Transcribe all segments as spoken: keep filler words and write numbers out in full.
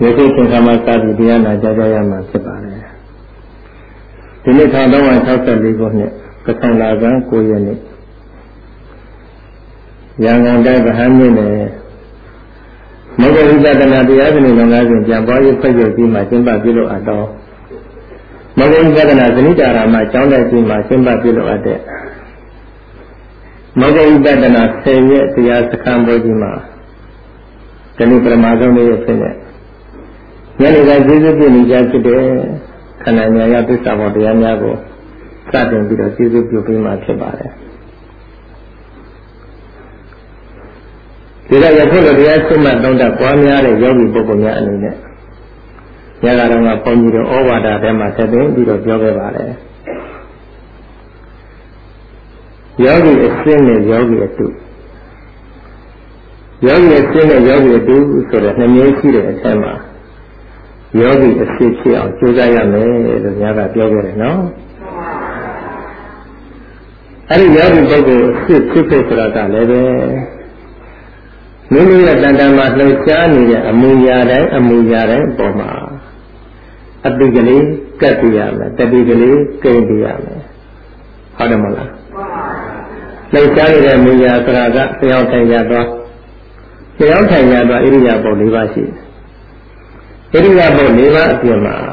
ယခုသင်္ခါမစာပြီးတရားနာကြကြရမှာဖြစ်ပါတယ်ဒီနေ့တစ်သောင်း၆၄ခုနှစ်ကထန်လာကံကိုရက်နေ့ရန်ကုန်တိုင်းဗဟန်းမြို့နယ်မေဂဝိပဿနာတရားစနစ်လုပ်ငန်းစဉ်ပြန်ပွားရေးဖွဲ့စည်းပြီးမှကျင်းပပြုလုပ်အပ်တော်မေဂဝိပဿနာဇနိတာရာမှာကျောင်းတိုက်ကြီးမှာကျင်းပပြုလုပ်အပ်တဲ့မေဂဝိပဿနာဆယ်ရက်တရားစခန်းပွဲကြီးမှာဒီနေ့ပထမဆုံးနေ့ဖြစ်တဲ့ညနေပိုင်းကျေးဇူးပြုနေကြဖြစ်တဲ့ခန္ဓာညာရသစ္စာပေါ်တရားများကိုစတင်ပြီးတော့ကျေးဇူးပြုပေးမှဖြစ်ပါတယ်ဒီတော့ယခုလိုတရားရှိမှသုံးတတ်ပွားများတဲ့ယောဂီပုဂ္ဂိုလ်များအနေနဲ့ညကတော့ကဘုန်းကြီးတို့ဩဝါဒထဲမှာသက်သိပြီးတော့ပြောခဲ့ပါတယ်ယောဂီအစင်းနဲ့ယောဂီအတုယောဂီအစင်းနဲ့ယောဂီအတုဆိုတဲ့နှစ်မျိုးရှိတဲ့အထက်မှာယောဂီအစစ်ဖြစ်အောင်ကြိုးစားရမယ်လို့ညာကပြောခဲ့တယ်နော်အဲ့ဒီယောဂီပုဂ္ဂိုလ်အစစ်ဖြစ်ဖို့ဆိုတာကလည်းပဲမိမိရဲ့တဏ္ဍာမှာလှုပ်ရှားနေတဲ့အမူအရာတိုင်းအမူအရာတိုင်းအပေါ်မှာအတိကလေးကပ်ပြရမယ်တတိကလေးကိန်းပြရမယ်ဟုတ်တယ်မလားလှုပ်ရှားနေတဲ့အမူအရာဆိုတာကကြောင်ထိုင်ရသွားကြောင်ထိုင်ရသွားဣရိယာပု၄ပါးရှိတယ်ဣရိယာပု၄ပါးအပြင်မှာ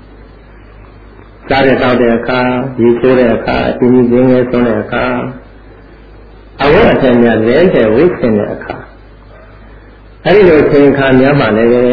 စားတဲ့တောက်တဲ့အခါရေချိုးတဲ့အခါအင်းကြီးရင်းငယ်ဆုံးတဲ့အခါအဝတ်အထည်များလဲတဲ့ဝိသင်တဲ့အခါအဲဒီလိုသင်္ခါများမှလည်းပဲ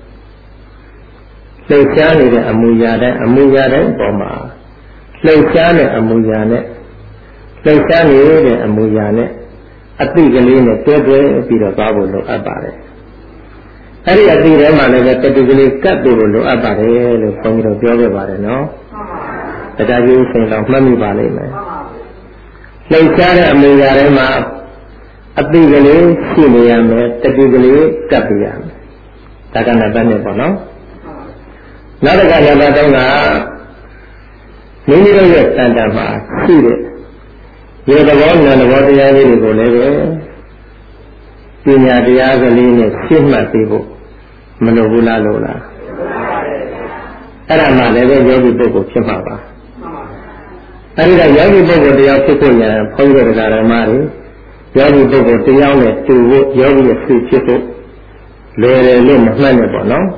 လှုပ်ရှားနေတဲ့အမူအရာတိုင်းအမူအရာတိုင်းပေါ်မှာလှုပ်ရှားတဲ့အမူအရာနဲ့လှုပ်ရှားနေတဲ့အမူအရာနဲ့အတိကလေးနဲ့တွဲတွဲပြီးတော့သွားဖို့လိုအပ်ပါတယ်အဲ့ဒီအတိထဲမှာလည်းပဲတတိကလေးကပ်ပြီးလို့လိုအပ်ပါတယ်လို့ဘုန်းကြီးတို့ပြောခဲ့ပါတယ်နော်မှန်ပါဘူးတရားကြီးစဉ်တော့မှတ်မိပါလိမ့်မယ်လှုပ်ရှားတဲ့အမူအရာထဲမှာအတိကလေးရှိနေရမယ်တတိကလေးကပ်ပြရမယ်ဒါကနံပါတ်နှစ်ပေါ့နော်နောက်တစ်ခါနံပါတ်သုံးကမိမိတို့ရဲ့တဏ္ဍာမှာရှိတဲ့ရေသဘောနာသဘောတရားလေးတွေကိုလည်းပဲပညာတရားကလေးနဲ့ရှင်းမှတ်သိဖို့မလိုဘူးလားလို့လားအဲ့ဒါမှလည်းပဲယောဂီပုဂ္ဂိုလ်ဖြစ်မှာပါအဲ့ဒီကယောဂီပုဂ္ဂိုလ်တရားဖြစ်ဖို့ညာဘုန်းကြီးတို့တရားဓမ္မတွေယောဂီပုဂ္ဂိုလ်တရားနဲ့တူဖို့ယောဂီရဲ့ဖြစ်ဖြစ်ဖို့လွယ်တယ်လို့မမှတ်နဲ့ပေါ့နော်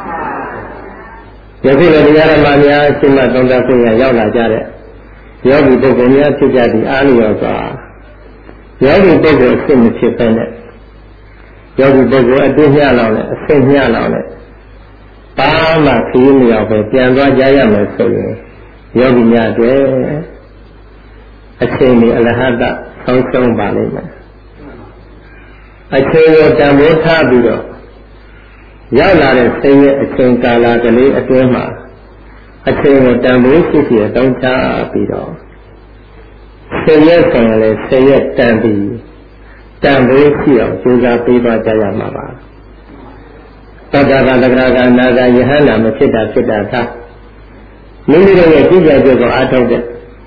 ယခုလည်းတရားဓမ္မများရှင်းမှတ်သုံးသပ်ခွင့်ရရောက်လာကြတဲ့ယောဂီပုဂ္ဂိုလ်များဖြစ်ကြသည့်အားလျော်စွာယောဂီပုဂ္ဂိုလ်အဖြစ်မဖြစ်ပဲနဲ့ယောဂီပုဂ္ဂိုလ်အတူမျှလောက်နဲ့အစိတ်မျှလောက်နဲ့ဘာမှခရီးမရောက်ပဲပြန်သွားကြရမယ်ဆိုရင်ယောဂီများတွေအချိန်ကြီးအလဟတဆုံးဆုံးပါလိမ့်မယ်အချိန်ကိုတန်ဖိုးထားပြီးတော့ရောက်လာတဲ့စိတ်ရဲ့အချိန်ကာလကလေးအတွင်းမှာအချိန်ကိုတန်ဖိုးရှိရှိအသုံးချပြီးတော့စိတ်ရဲ့ဆိုရင်လည်းစိတ်ရဲ့တန်ပြီးတန်ဖိုးရှိအောင်ကြိုးစားပေးပါကြရမှာပါသတ္တကသက္ကရာကနာဂယဟန္တာမဖြစ်တာဖြစ်တာသာမိမိတို့ရဲ့ကြည်ကြကြကိုအားထုတ်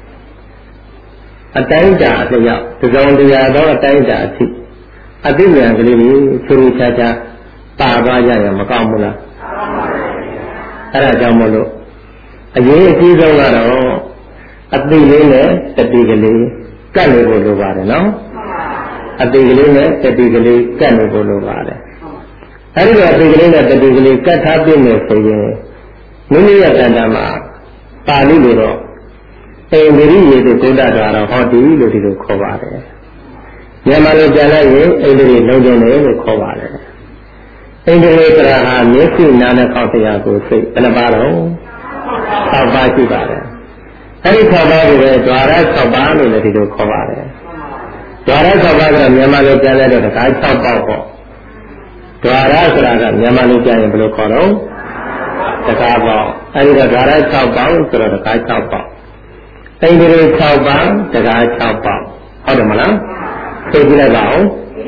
တဲ့အတိုင်းတာအလျောက်သဇုံတရားသောအတိုင်းတာအဖြစ်အသိဉာဏ်ကလေးကြီးချူချူချာချာပါသွားကြရင်မကောင်းဘူးလားအဲ့ဒါကြောင့်မလို့အရေးအကြီးဆုံးကတော့အသိလေးနဲ့တတိကလေးကတ်နေဖို့လိုပါတယ်နော်အတိကလေးနဲ့တတိကလေးကတ်နေဖို့လိုပါတယ်အဲဒီတော့အတိကလေးနဲ့တတိကလေးကတ်ထားပြမယ်ဆိုရင်မိမိရဲ့တဏ္ဍာမှာပါဠိလိုတော့အိန္ဒိရိယေတုကုဋ္ဌတာတော့ဟောတိလို့ဒီလိုခေါ်ပါတယ်မြန်မာလိုပြန်လိုက်ရင်အိန္ဒိရိလုံးကျင်တယ်လို့ခေါ်ပါတယ်အိန္ဒိရိကရာဟာမျက်စိနားနဲ့ခေါက်တရားကိုစိတ်ဘယ်နှပါတော့၆ပါးရှိပါတယ်အဲဒီ၆ပါးကိုပဲဓာရ၆ပါးလို့လည်းဒီလိုခေါ်ပါတယ်ဓာရ၆ပါးကမြန်မာလိုပြန်လိုက်တော့တခါ၆ပါးပေါ့ဓာရဆိုတာကမြန်မာလိုပြန်ရင်ဘယ်လိုခေါ်တော့တခါပေါ့အဲဒီတော့ဓာရ၆ပါးဆိုတော့တခါ၆ပါးအိန္ဒိရိ၆ပါးတခါ၆ပါးဟုတ်တယ်မလားသိကြလိုက်ပါဦး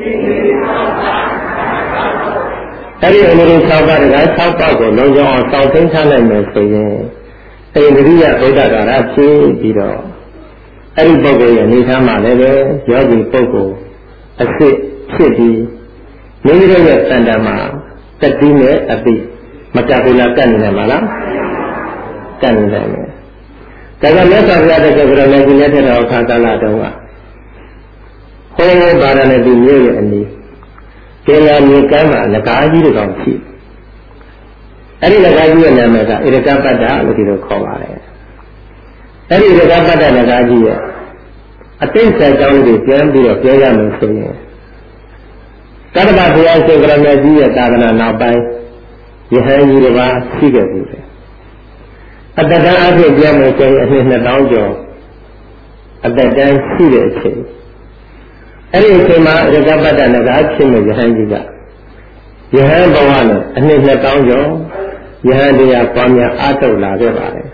အဲဒီအိန္ဒိရိ၆ပါးတခါ၆ပါးကိုလုံးဝအောင်စောင့်သိမ်းထားနိုင်မယ်ဆိုရင်အိန္ဒိရိယဗုဒ္ဓဂါရဖြစ်ပြီးတော့အဲ့ဒီပုဂ္ဂိုလ်ရဲ့နေသားမှာလည်းပဲယောဂီပုဂ္ဂိုလ်အစ်စ်ဖြစ်ပြီးမိမိတို့ရဲ့တဏ္ဍာမှာတတိနဲ့အပိမကဘူးလားကတ်နေတယ်မလားကတ်နေတယ်ဒါကမြတ်စွာဘုရားတက္ကသိုလ်နဲ့ဒီနေ့တဲ့တော်ခါကာလတုန်းကဟောဘာရနဲ့ဒီမြို့ရဲ့အနီးကျေလာမြေကမ်းမှာလကားကြီးတွေကောင်ရှိအဲ့ဒီလကားကြီးရဲ့နာမည်ကဣရကပတ္တလို့ဒီလိုခေါ်ပါတယ်အဲ့ဒီဣရကပတ္တလကားကြီးရဲ့အတိတ်ဆက်ကြောင်းတွေပြန်ပြီးတော့ပြောရမယ်ဆိုရင်ကတ္တဗဘုရားရှင်ကရမကြီးရဲ့သာသနာနောက်ပိုင်းယဟန်ကြီးတစ်ပါးရှိခဲ့ပြီပဲအတ္တတန်အဖြစ်ပြန်မယ်ဆိုရင်အနှစ်နှစ်တောင်းကျော်အတ္တတန်ရှိတဲ့အချိန်အဲ့ဒီအချိန်မှာရကပတ္တနဂါဖြစ်မဲ့ယဟန်ကြီးကယဟန်ဘဝနဲ့အနှစ်နှစ်တောင်းကျော်ယဟန်တရားပွားများအားထုတ်လာခဲ့ပါတယ်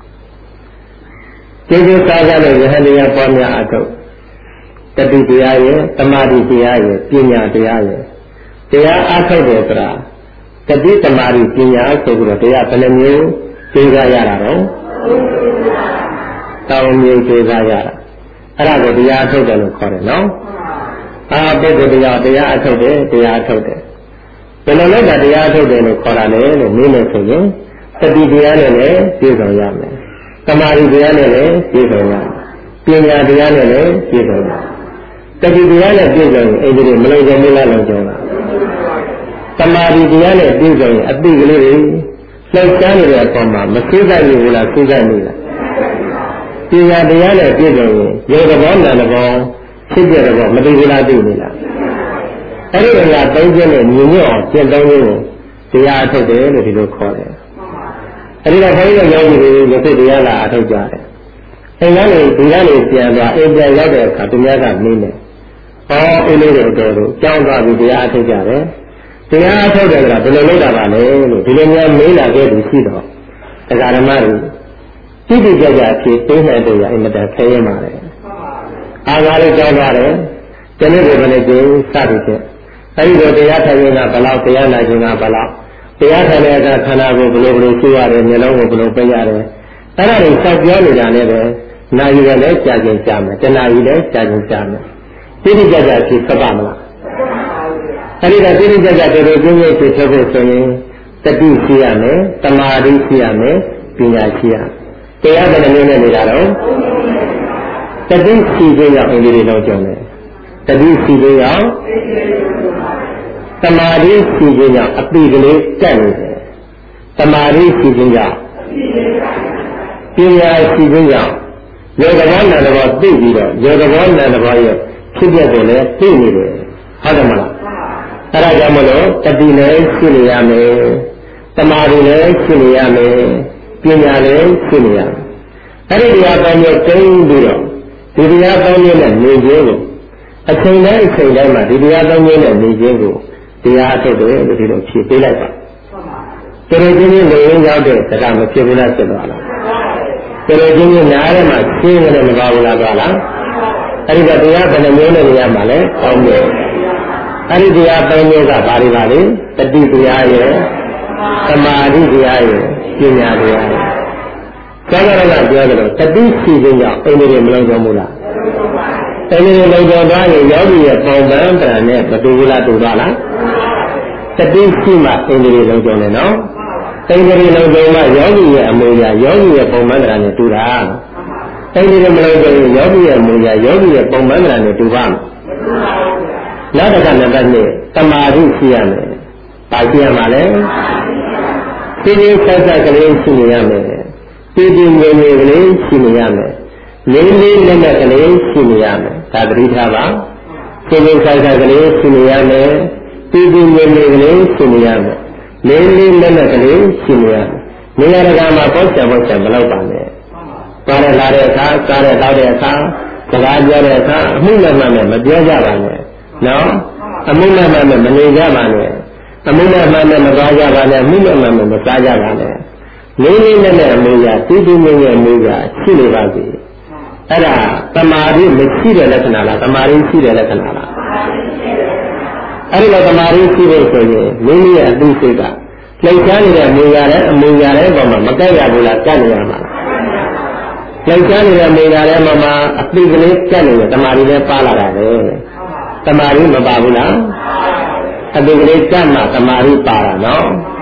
ကျေးဇူးစားကြတဲ့ယဟန်တရားပွားများအားထုတ်တတိတရားရဲ့သမာဓိတရားရဲ့ပညာတရားရဲ့တရားအားထုတ်တယ်ဆိုတာတတိသမာဓိပညာဆိုပြီးတော့တရားဘယ်နှမျိုးသိကြရတာတော့တောင်းမျိုးသိကြရတာအဲ့ဒါကိုတရားအထုတ်တယ်လို့ခေါ်တယ်နော်အာပုဂ္ဂိုလ်တရားတရားအထုတ်တယ်တရားအထုတ်တယ်ဘယ်လိုလဲတရားအထုတ်တယ်လို့ခေါ်တာလဲလို့မင်းလို့ဆိုရင်တတိတရားနဲ့လည်းပြည့်စုံရမယ်သမာဓိတရားနဲ့လည်းပြည့်စုံရမယ်ပညာတရားနဲ့လည်းပြည့်စုံရမယ်တတိတရားနဲ့ပြည့်စုံရင်အဲ့ဒီမလုံးစုံမလားလုံးစုံလားသမာဓိတရားနဲ့ပြည့်စုံရင်အတိကလေးတွေလှုပ်ရှားနေတဲ့အပေါ်မှာမသိတတ်ဘူးလားသိတတ်နေလားပညာတရားနဲ့ပြည့်စုံရင်ယောဂဘောနာဘောဖြစ်ကြတော့မသိဘူးလားသိနေလားအဲ့ဒီကသုံးချက်နဲ့ညီညွတ်အောင်ကျင့်သုံးလို့တရားအထုတ်တယ်လို့ဒီလိုခေါ်တယ်အဲ့ဒီတော့ဘုန်းကြီးတို့ယောဂီတွေလက်တွေ့တရားလာအထုတ်ကြတယ်အိမ်ကနေဒီကနေပြန်သွားအိမ်ပြန်ရောက်တဲ့အခါသူများကမင်းတယ်ဟောအင်းလေးတွေတော်တို့ကြောင်းသွားပြီးတရားအထုတ်ကြတယ်တရားအထုတ်တယ်ကဘယ်လိုလုပ်တာပါလဲလို့ဒီလိုများမေးလာခဲ့သူရှိတော့တရားဓမ္မတွေတိတိကျကျဖြစ်သိနိုင်တယ်ရအင်မတန်ခဲရင်ပါတယ်အာဃာလေးကြောင်းသွားတယ်တနေ့ကိုလည်းကျင်းစသည်ဖြင့်အဲဒီတော့တရားထိုင်ရင်ကဘလောက်တရားနာခြင်းကဘလောက်တရားထိုင်တဲ့အခါခန္ဓာကိုယ်ဘယ်လိုဘယ်လိုရှိရတယ်မျက်လုံးကိုဘယ်လိုပိတ်ရတယ်အဲ့ဒါတွေစပြောနေတာလည်းပဲနာယူရလဲကြာကျင်ကြာမယ်တဏှာယူလဲကြာကျင်ကြာမယ်တိတိကျကျဖြစ်သတ်ပါမလားအဲ့ဒီတော့တိတိကျကျတော်တော်ကျင်းကျင်းဖြစ်ဖို့ဆိုရင်တတိရှိရမယ်သမာဓိရှိရမယ်ပညာရှိရတရားဘယ်လိုနဲ့နေတာတော့တတိရှိခြင်းကြောင့်အင်္ဂလိပ်လုံးကြောင်းတယ်တတိရှိခြင်းကြောင့်သမာဓိရှိခြင်းကြောင့်အပိကလေးကတ်နေတယ်သမာဓိရှိခြင်းကြောင့်ပညာရှိခြင်းကြောင့်ယောဂဘောနာတော်သိပြီးတော့ယောဂဘောနာတော်ရဲ့ဖြစ်ပျက်ကိုလည်းသိနေတယ်ဟုတ်တယ်မလားအဲဒါကြောင့်မလို့တတိလည်းရှိနေရမယ်သမာဓိလည်းရှိနေရမယ်ပညာလည်းရှိနေရမယ်အဲ့ဒီတရားပိုင်းကိုသိပြီးတော့ဒီတရားပိုင်းနဲ့နေခြင်းကိုအချိန်တိုင်းအချိန်တိုင်းမှာဒီတရားပိုင်းနဲ့နေခြင်းကိုတရားအထုတ်တယ်လို့ဒီလိုဖြေပေးလိုက်ပါတော်တော်ချင်းချင်းနေရင်ရောက်တဲ့စကားမဖြစ်ဘူးလားဖြစ်သွားလားတော်တော်ချင်းချင်းနားထဲမှာရှင်းရတယ်မပါဘူးလားကွာလားအဲ့ဒီကတရားဘယ်နှမျိုးနဲ့နေရမှာလဲကောင်းတယ်အဲ့ဒီတရားပိုင်းမျိုးကဘာတွေပါလဲတတိတရားရဲ့သမာဓိတရားရဲ့ပညာတရားရဲ့ကျောင်းတော်ကပြောတယ်လို့တတိရှိခြင်းကြောင့်အိမ်တွေမလုံးကြဘူးလားအိမ်တွေလုံးကြသွားရင်ယောဂီရဲ့ပုံပန်းတရနဲ့မတူဘူးလားတူသွားလားတတိရှိမှအိမ်တွေလုံးကြတယ်နော်အိမ်တွေလုံးကြမှယောဂီရဲ့အမူအရာယောဂီရဲ့ပုံပန်းတရနဲ့တူတာအိမ်တွေမလုံးကြရင်ယောဂီရဲ့အမူအရာယောဂီရဲ့ပုံပန်းတရနဲ့တူပါ့မလားနောက်တစ်ခါနံပါတ်နှစ်သမာဓိရှိရမယ်ပါရှိရမှာလေသိသိဆက်ဆက်ကလေးရှိနေရမယ်ပြည်ပြည်ငြိမ်ငြိမ်ကလေးရှိနေရမယ်လေးလေးလက်လက်ကလေးရှိနေရမယ်ဒါသတိထားပါသိသိဆက်ဆက်ကလေးရှိနေရမယ်ပြည်ပြည်ငြိမ်ငြိမ်ကလေးရှိနေရမယ်လေးလေးလက်လက်ကလေးရှိနေရမယ်နေရာတကာမှာပေါ့ချင်ပေါ့ချင်မလုပ်ပါနဲ့ပါရလာတဲ့အခါစားတဲ့တောက်တဲ့အခါစကားပြောတဲ့အခါအမှုလည်းမှမပြောကြပါနဲ့နော်အမှုလည်းမှမနေကြပါနဲ့အမှုလည်းမှမသွားကြပါနဲ့အမှုလည်းမှမစားကြပါနဲ့လေးလေးနဲ့နဲ့အမှုရာတူတူငယ်ငယ်အမှုရာရှိနေပါစေအဲ့ဒါသမာဓိမရှိတဲ့လက္ခဏာလားသမာဓိရှိတဲ့လက္ခဏာလားအဲ့ဒီလိုသမာဓိရှိဖို့ဆိုရင်မိမိရဲ့အသိစိတ်ကလှိုပ်ရှားနေတဲ့အမှုရာနဲ့အမှုရာတဲ့ပုံမှာမကဲ့ရဘူးလားကတ်နေရမှာလှိုပ်ရှားနေတဲ့အမှုရာတဲ့ပုံမှာအသိကလေးကတ်နေတယ်သမာဓိလည်းပါလာတာပဲသမာဓိမပါဘူးလားအသိကလေးကတ်မှသမာဓိပါတာနော်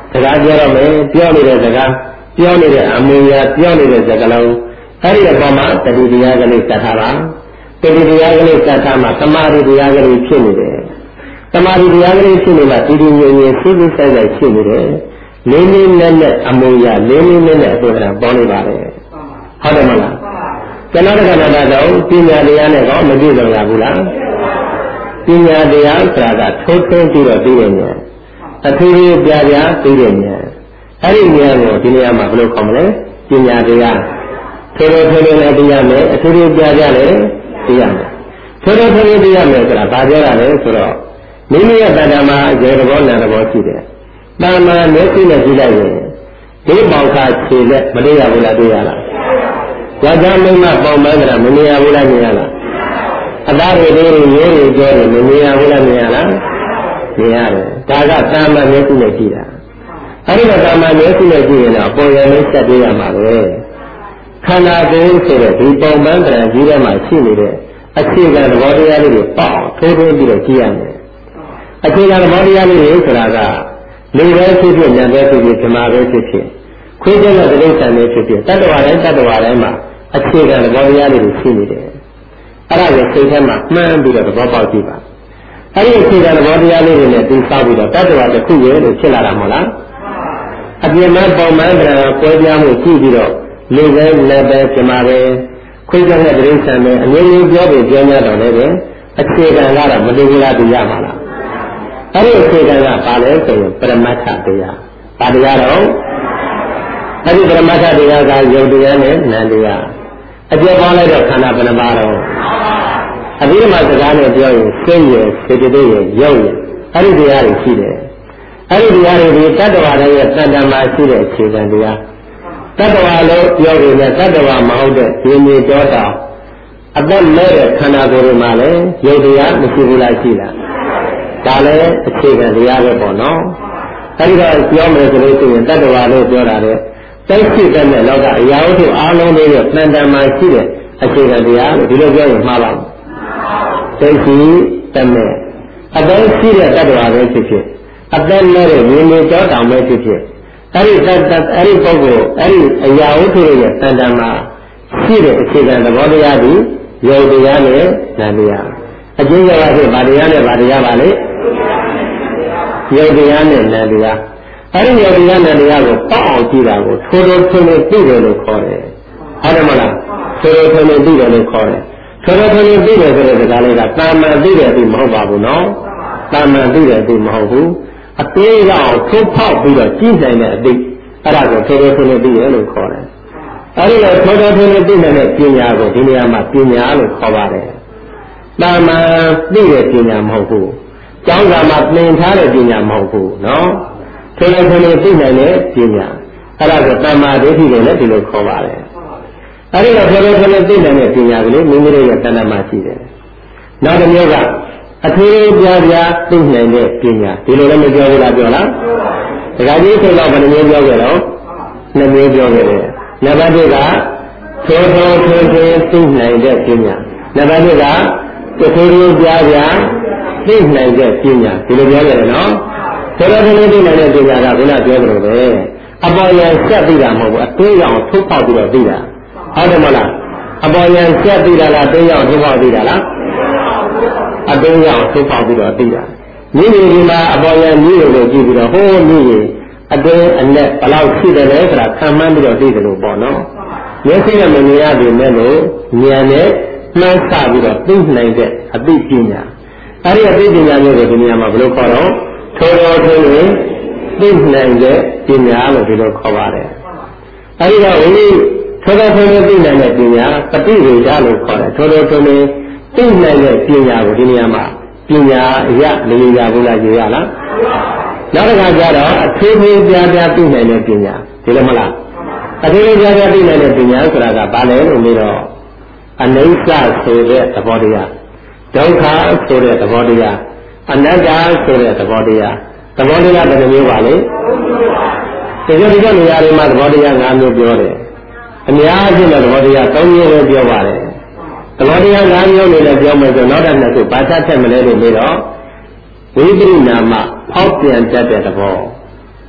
စကားပြောရမယ်ပြောနေတဲ့စကားပြောနေတဲ့အမူအရာပြောနေတဲ့စကားလုံးအဲ့ဒီအပေါ်မှာတတိတရားကလေးစက်ထားပါတတိတရားကလေးစက်ထားမှသမာဓိတရားကလေးဖြစ်နေတယ်သမာဓိတရားကလေးဖြစ်နေမှတည်တည်ငြိမ်ငြိမ်စိတ်စိတ်ဆိုင်ဆိုင်ဖြစ်နေတယ်လေးလေးနက်နက်အမူအရာလေးလေးနက်နက်အပေါ်ကပေါ်နေပါတယ်ဟုတ်တယ်မလားကျွန်တော်ကလည်းတော့ပညာတရားနဲ့တော့မပြည့်စုံရဘူးလားပညာတရားဆိုတာကထိုးထွင်းပြီးတော့ပြီးတယ်ညာအထူးကြီးပြပြပြီးတယ်ညာအဲ့ဒီဉာဏ်ကိုဒီနေရာမှာဘယ်လိုခေါ်မလဲပညာတရားထိုးထိုးထွင်းထွင်းလည်းသိရမယ်အထူးကြီးပြပြလည်းသိရမယ်ထိုးထိုးထွင်းထွင်းသိရမယ်ဆိုတာဘာပြောတာလဲဆိုတော့မိမိရဲ့တဏ္ဍာမှာရေသဘောနာသဘောရှိတယ်တဏ္ဍာမျက်စိနဲ့ကြည့်လိုက်ရင်ဒီပေါင်ခါခြေလက်မတွေ့ရဘူးလားတွေ့ရလားယောက်ျားမိန်းမပေါင်ပန်းကြတာမမြင်ရဘူးလားမြင်ရလားအသားတွေတွေရိုးရိုးကြောတယ်မမြင်ရဘူးလားမြင်ရလားမြင်ရတယ်ဒါကတာမန်မျက်စိနဲ့ကြည့်တာအဲဒီတော့တာမန်မျက်စိနဲ့ကြည့်ရင်တော့ပေါ်ရလေးဆက်ပြရမှာပဲခန္ဓာကိုယ်ဆိုတဲ့ဒီပေါင်ပန်းကြတာကြီးထဲမှာရှိနေတဲ့အခြေခံသဘောတရားလေးတွေပေါအောင်ထိုးထိုးပြီးတော့ကြည့်ရမယ်အခြေခံသဘောတရားလေးတွေဆိုတာကလူပဲဖြစ်ဖြစ်ဉာဏ်ပဲဖြစ်ဖြစ်ဓမ္မပဲဖြစ်ဖြစ်ခွေးကျတဲ့တိရစ္ဆာန်တွေဖြစ်ဖြစ်တတ္တဝါတိုင်းတတ္တဝါတိုင်းမှာအခြေခံသဘောတရားလေးတွေရှိနေတယ်အဲ့ဒါကိုစိတ်ထဲမှာမှန်းပြီးတော့သဘောပေါက်ကြည့်ပါအဲ့ဒီအခြေခံသဘောတရားလေးတွေနဲ့သိစားပြီးတော့တတ္တဝါတစ်ခုရဲ့လို့ဖြစ်လာတာမဟုတ်လားအပြင်မှာပုံမှန်ကကွဲပြားမှုကြည့်ပြီးတော့လူပဲလက်ပဲဓမ္မပဲခွေးကျတဲ့တိရစ္ဆာန်တွေအငြင်းကြီးပြောပြီးပြောများတော့လည်းပဲအခြေခံကတော့မတူဘူးလားသိရမှာလားအဲ့ဒီအခြေခံကဘာလဲဆိုရင်ပရမတ္ထတရားဘာတရားတော့အဲ့ဒီပရမတ္ထတရားကယုတ်တရားနဲ့နံတရားအကျဉ်းပေါင်းလိုက်တော့ခန္ဓာဘယ်နှပါတော့အပြီးမှစကားနဲ့ပြောရင်စိတ်ရယ်စေတသိက်ရယ်ယုတ်ရယ်အဲ့ဒီတရားတွေရှိတယ်အဲ့ဒီတရားတွေဒီတတ္တဝါတိုင်းရဲ့တဏ္ဍာမှာရှိတဲ့အခြေခံတရားတတ္တဝါလို့ပြောကြတယ်တတ္တဝါမဟုတ်တဲ့ဒီမြေတော်တောင်အသက်မဲ့တဲ့ခန္ဓာကိုယ်တွေမှာလည်းယုတ်တရားမရှိဘူးလားရှိလားဒါလည်းအခြေခံတရားပဲပေါ့နော်အဲဒီတော့ပြောမယ်ဆိုလို့ရှိရင်တတ္တဝါလို့ပြောတာလေတိုက်ရှိတဲ့လောကအရာဝတ္ထုအားလုံးတွေရဲ့တဏ္ဍာမှာရှိတဲ့အခြေခံတရားလို့ဒီလိုပြောရင်မှားပါဘူးတိုက်ရှိတဲ့နဲ့အသက်ရှိတဲ့တတ္တဝါပဲဖြစ်ဖြစ်အသက်မဲ့တဲ့မြေမြေကြောတောင်ပဲဖြစ်ဖြစ်အဲဒီတတ်အဲဒီပုဂ္ဂိုလ်အဲဒီအရာဝတ္ထုရဲ့တဏ္ဍာမှာရှိတဲ့အခြေခံသဘောတရားဒီယုတ်တရားနဲ့နံတရားအကျဉ်းရပါဖြင့်ဗာတရားနဲ့ဗာတရားပါလေယုတ်တရားနဲ့နံတရားအဲဒီယုတ်တရားနဲ့တရားကိုပေါက်အောင်ကြည့်တာကိုထိုးထိုးထွင်းထွင်းသိတယ်လို့ခေါ်တယ်ဟုတ်တယ်မလားထိုးထိုးထွင်းထွင်းသိတယ်လို့ခေါ်တယ်ထိုးထိုးထွင်းထွင်းသိတယ်ဆိုတဲ့စကားလေးကတာမန်သိတယ်သူမဟုတ်ပါဘူးနော်တာမန်သိတယ်သူမဟုတ်ဘူးအသေးအောင်ထိုးဖောက်ပြီးတော့ကြည့်နိုင်တဲ့အသိအဲ့ဒါကိုထိုးထိုးထွင်းထွင်းသိတယ်လို့ခေါ်တယ်အဲဒီလိုထိုးထိုးထွင်းထွင်းသိနိုင်တဲ့ပညာကိုဒီနေရာမှာပညာလို့ခေါ်ပါတယ်တာမန်သိတဲ့ပညာမဟုတ်ဘူးကျောင်းစာမှာသင်ထားတဲ့ပညာမဟုတ်ဘူးနော်ထိုးထိုးထွင်းထွင်းသိနိုင်တဲ့ပညာအဲ့ဒါကိုတမ္မာဒိဋ္ဌိလို့လည်းဒီလိုခေါ်ပါတယ်အဲဒီလိုထိုးထိုးထွင်းထွင်းသိနိုင်တဲ့ပညာကလေးမိမိတို့ရဲ့တဏ္ဍာမှာရှိတယ်နောက်တစ်မျိုးကအထူးပြားပြားသိနိုင်တဲ့ပညာဒီလိုလည်းမပြောဘူးလားပြောလားဒကာကြီးဆိုတော့ဘယ်နှမျိုးပြောကြတော့နှစ်မျိုးပြောကြတယ်နံပါတ်တစ်ကထိုးထိုးထွင်းထွင်းသိနိုင်တဲ့ပညာနံပါတ်နှစ်ကတခုခုပြားပြားသိနိုင်တဲ့ပညာဒီလိုပြောရတယ်နော်ထိုးထိုးထွင်းထွင်းသိနိုင်တဲ့ပညာကဘုရားပြောတယ်လို့ပဲအပေါ်ယံဆက်ပြီးတာမဟုတ်ဘူးအသေးအောင်ထုတ်ပေါက်ပြီးတော့သိတာဟုတ်တယ်မလားအပေါ်ယံဆက်ပြီးတာလားအသေးအောင်ထုတ်ပေါက်သိတာလားအသေးအောင်ထုတ်ပေါက်ပြီးတော့သိတာမိမိဒီမှာအပေါ်ယံကြီးကိုကြည့်ပြီးတော့ဟိုးမိမိအတွင်းအနဲ့ဘလောက်ရှိတယ်လဲဆိုတာခံမှန်းပြီးတော့သိတယ်လို့ပေါ့နော်မျက်စိနဲ့မမြင်ရပေမဲ့လို့ဉာဏ်နဲ့မှန်းဆပြီးတော့သိနိုင်တဲ့အသိပညာအဲဒီအသိပညာမျိုးကိုဒီနေရာမှာဘယ်လိုခေါ်တော့ထိုးတော်ထိုးရင်သိနိုင်တဲ့ပညာလို့ဒီလိုခေါ်ပါတယ်အဲဒီတော့ဝိထိုးတော်ထိုးရင်သိနိုင်တဲ့ပညာပฏิဝေဒလို့ခေါ်တယ်ထိုးတော်ထိုးရင်သိနိုင်တဲ့ပညာကိုဒီနေရာမှာပညာအရမရရဘူးလားရရလားနောက်တစ်ခါကျတော့အထူးထူးပြားပြားသိနိုင်တဲ့ပညာဒီလိုမလားအထူးထူးပြားပြားသိနိုင်တဲ့ပညာဆိုတာကဘာလဲလို့မေးတော့အနိစ္စဆိုတဲ့သဘောတရားဒုက္ခဆိုတဲ့သဘောတရားအနတ္တဆိုတဲ့သဘောတရားသဘောတရားဘယ်နှမျိုးပါလဲဒီလိုဒီလိုနေရာတွေမှာသဘောတရား၅မျိုးပြောတယ်အများကြီးတဲ့သဘောတရား၃မျိုးပဲပြောပါတယ်သဘောတရား၅မျိုးနဲ့လည်းပြောမယ်ဆိုနောက်တစ်နှစ်ခုဘာသာထက်မလဲလို့မေးတော့ဝိပရိနာမဖောက်ပြန်တတ်တဲ့သဘော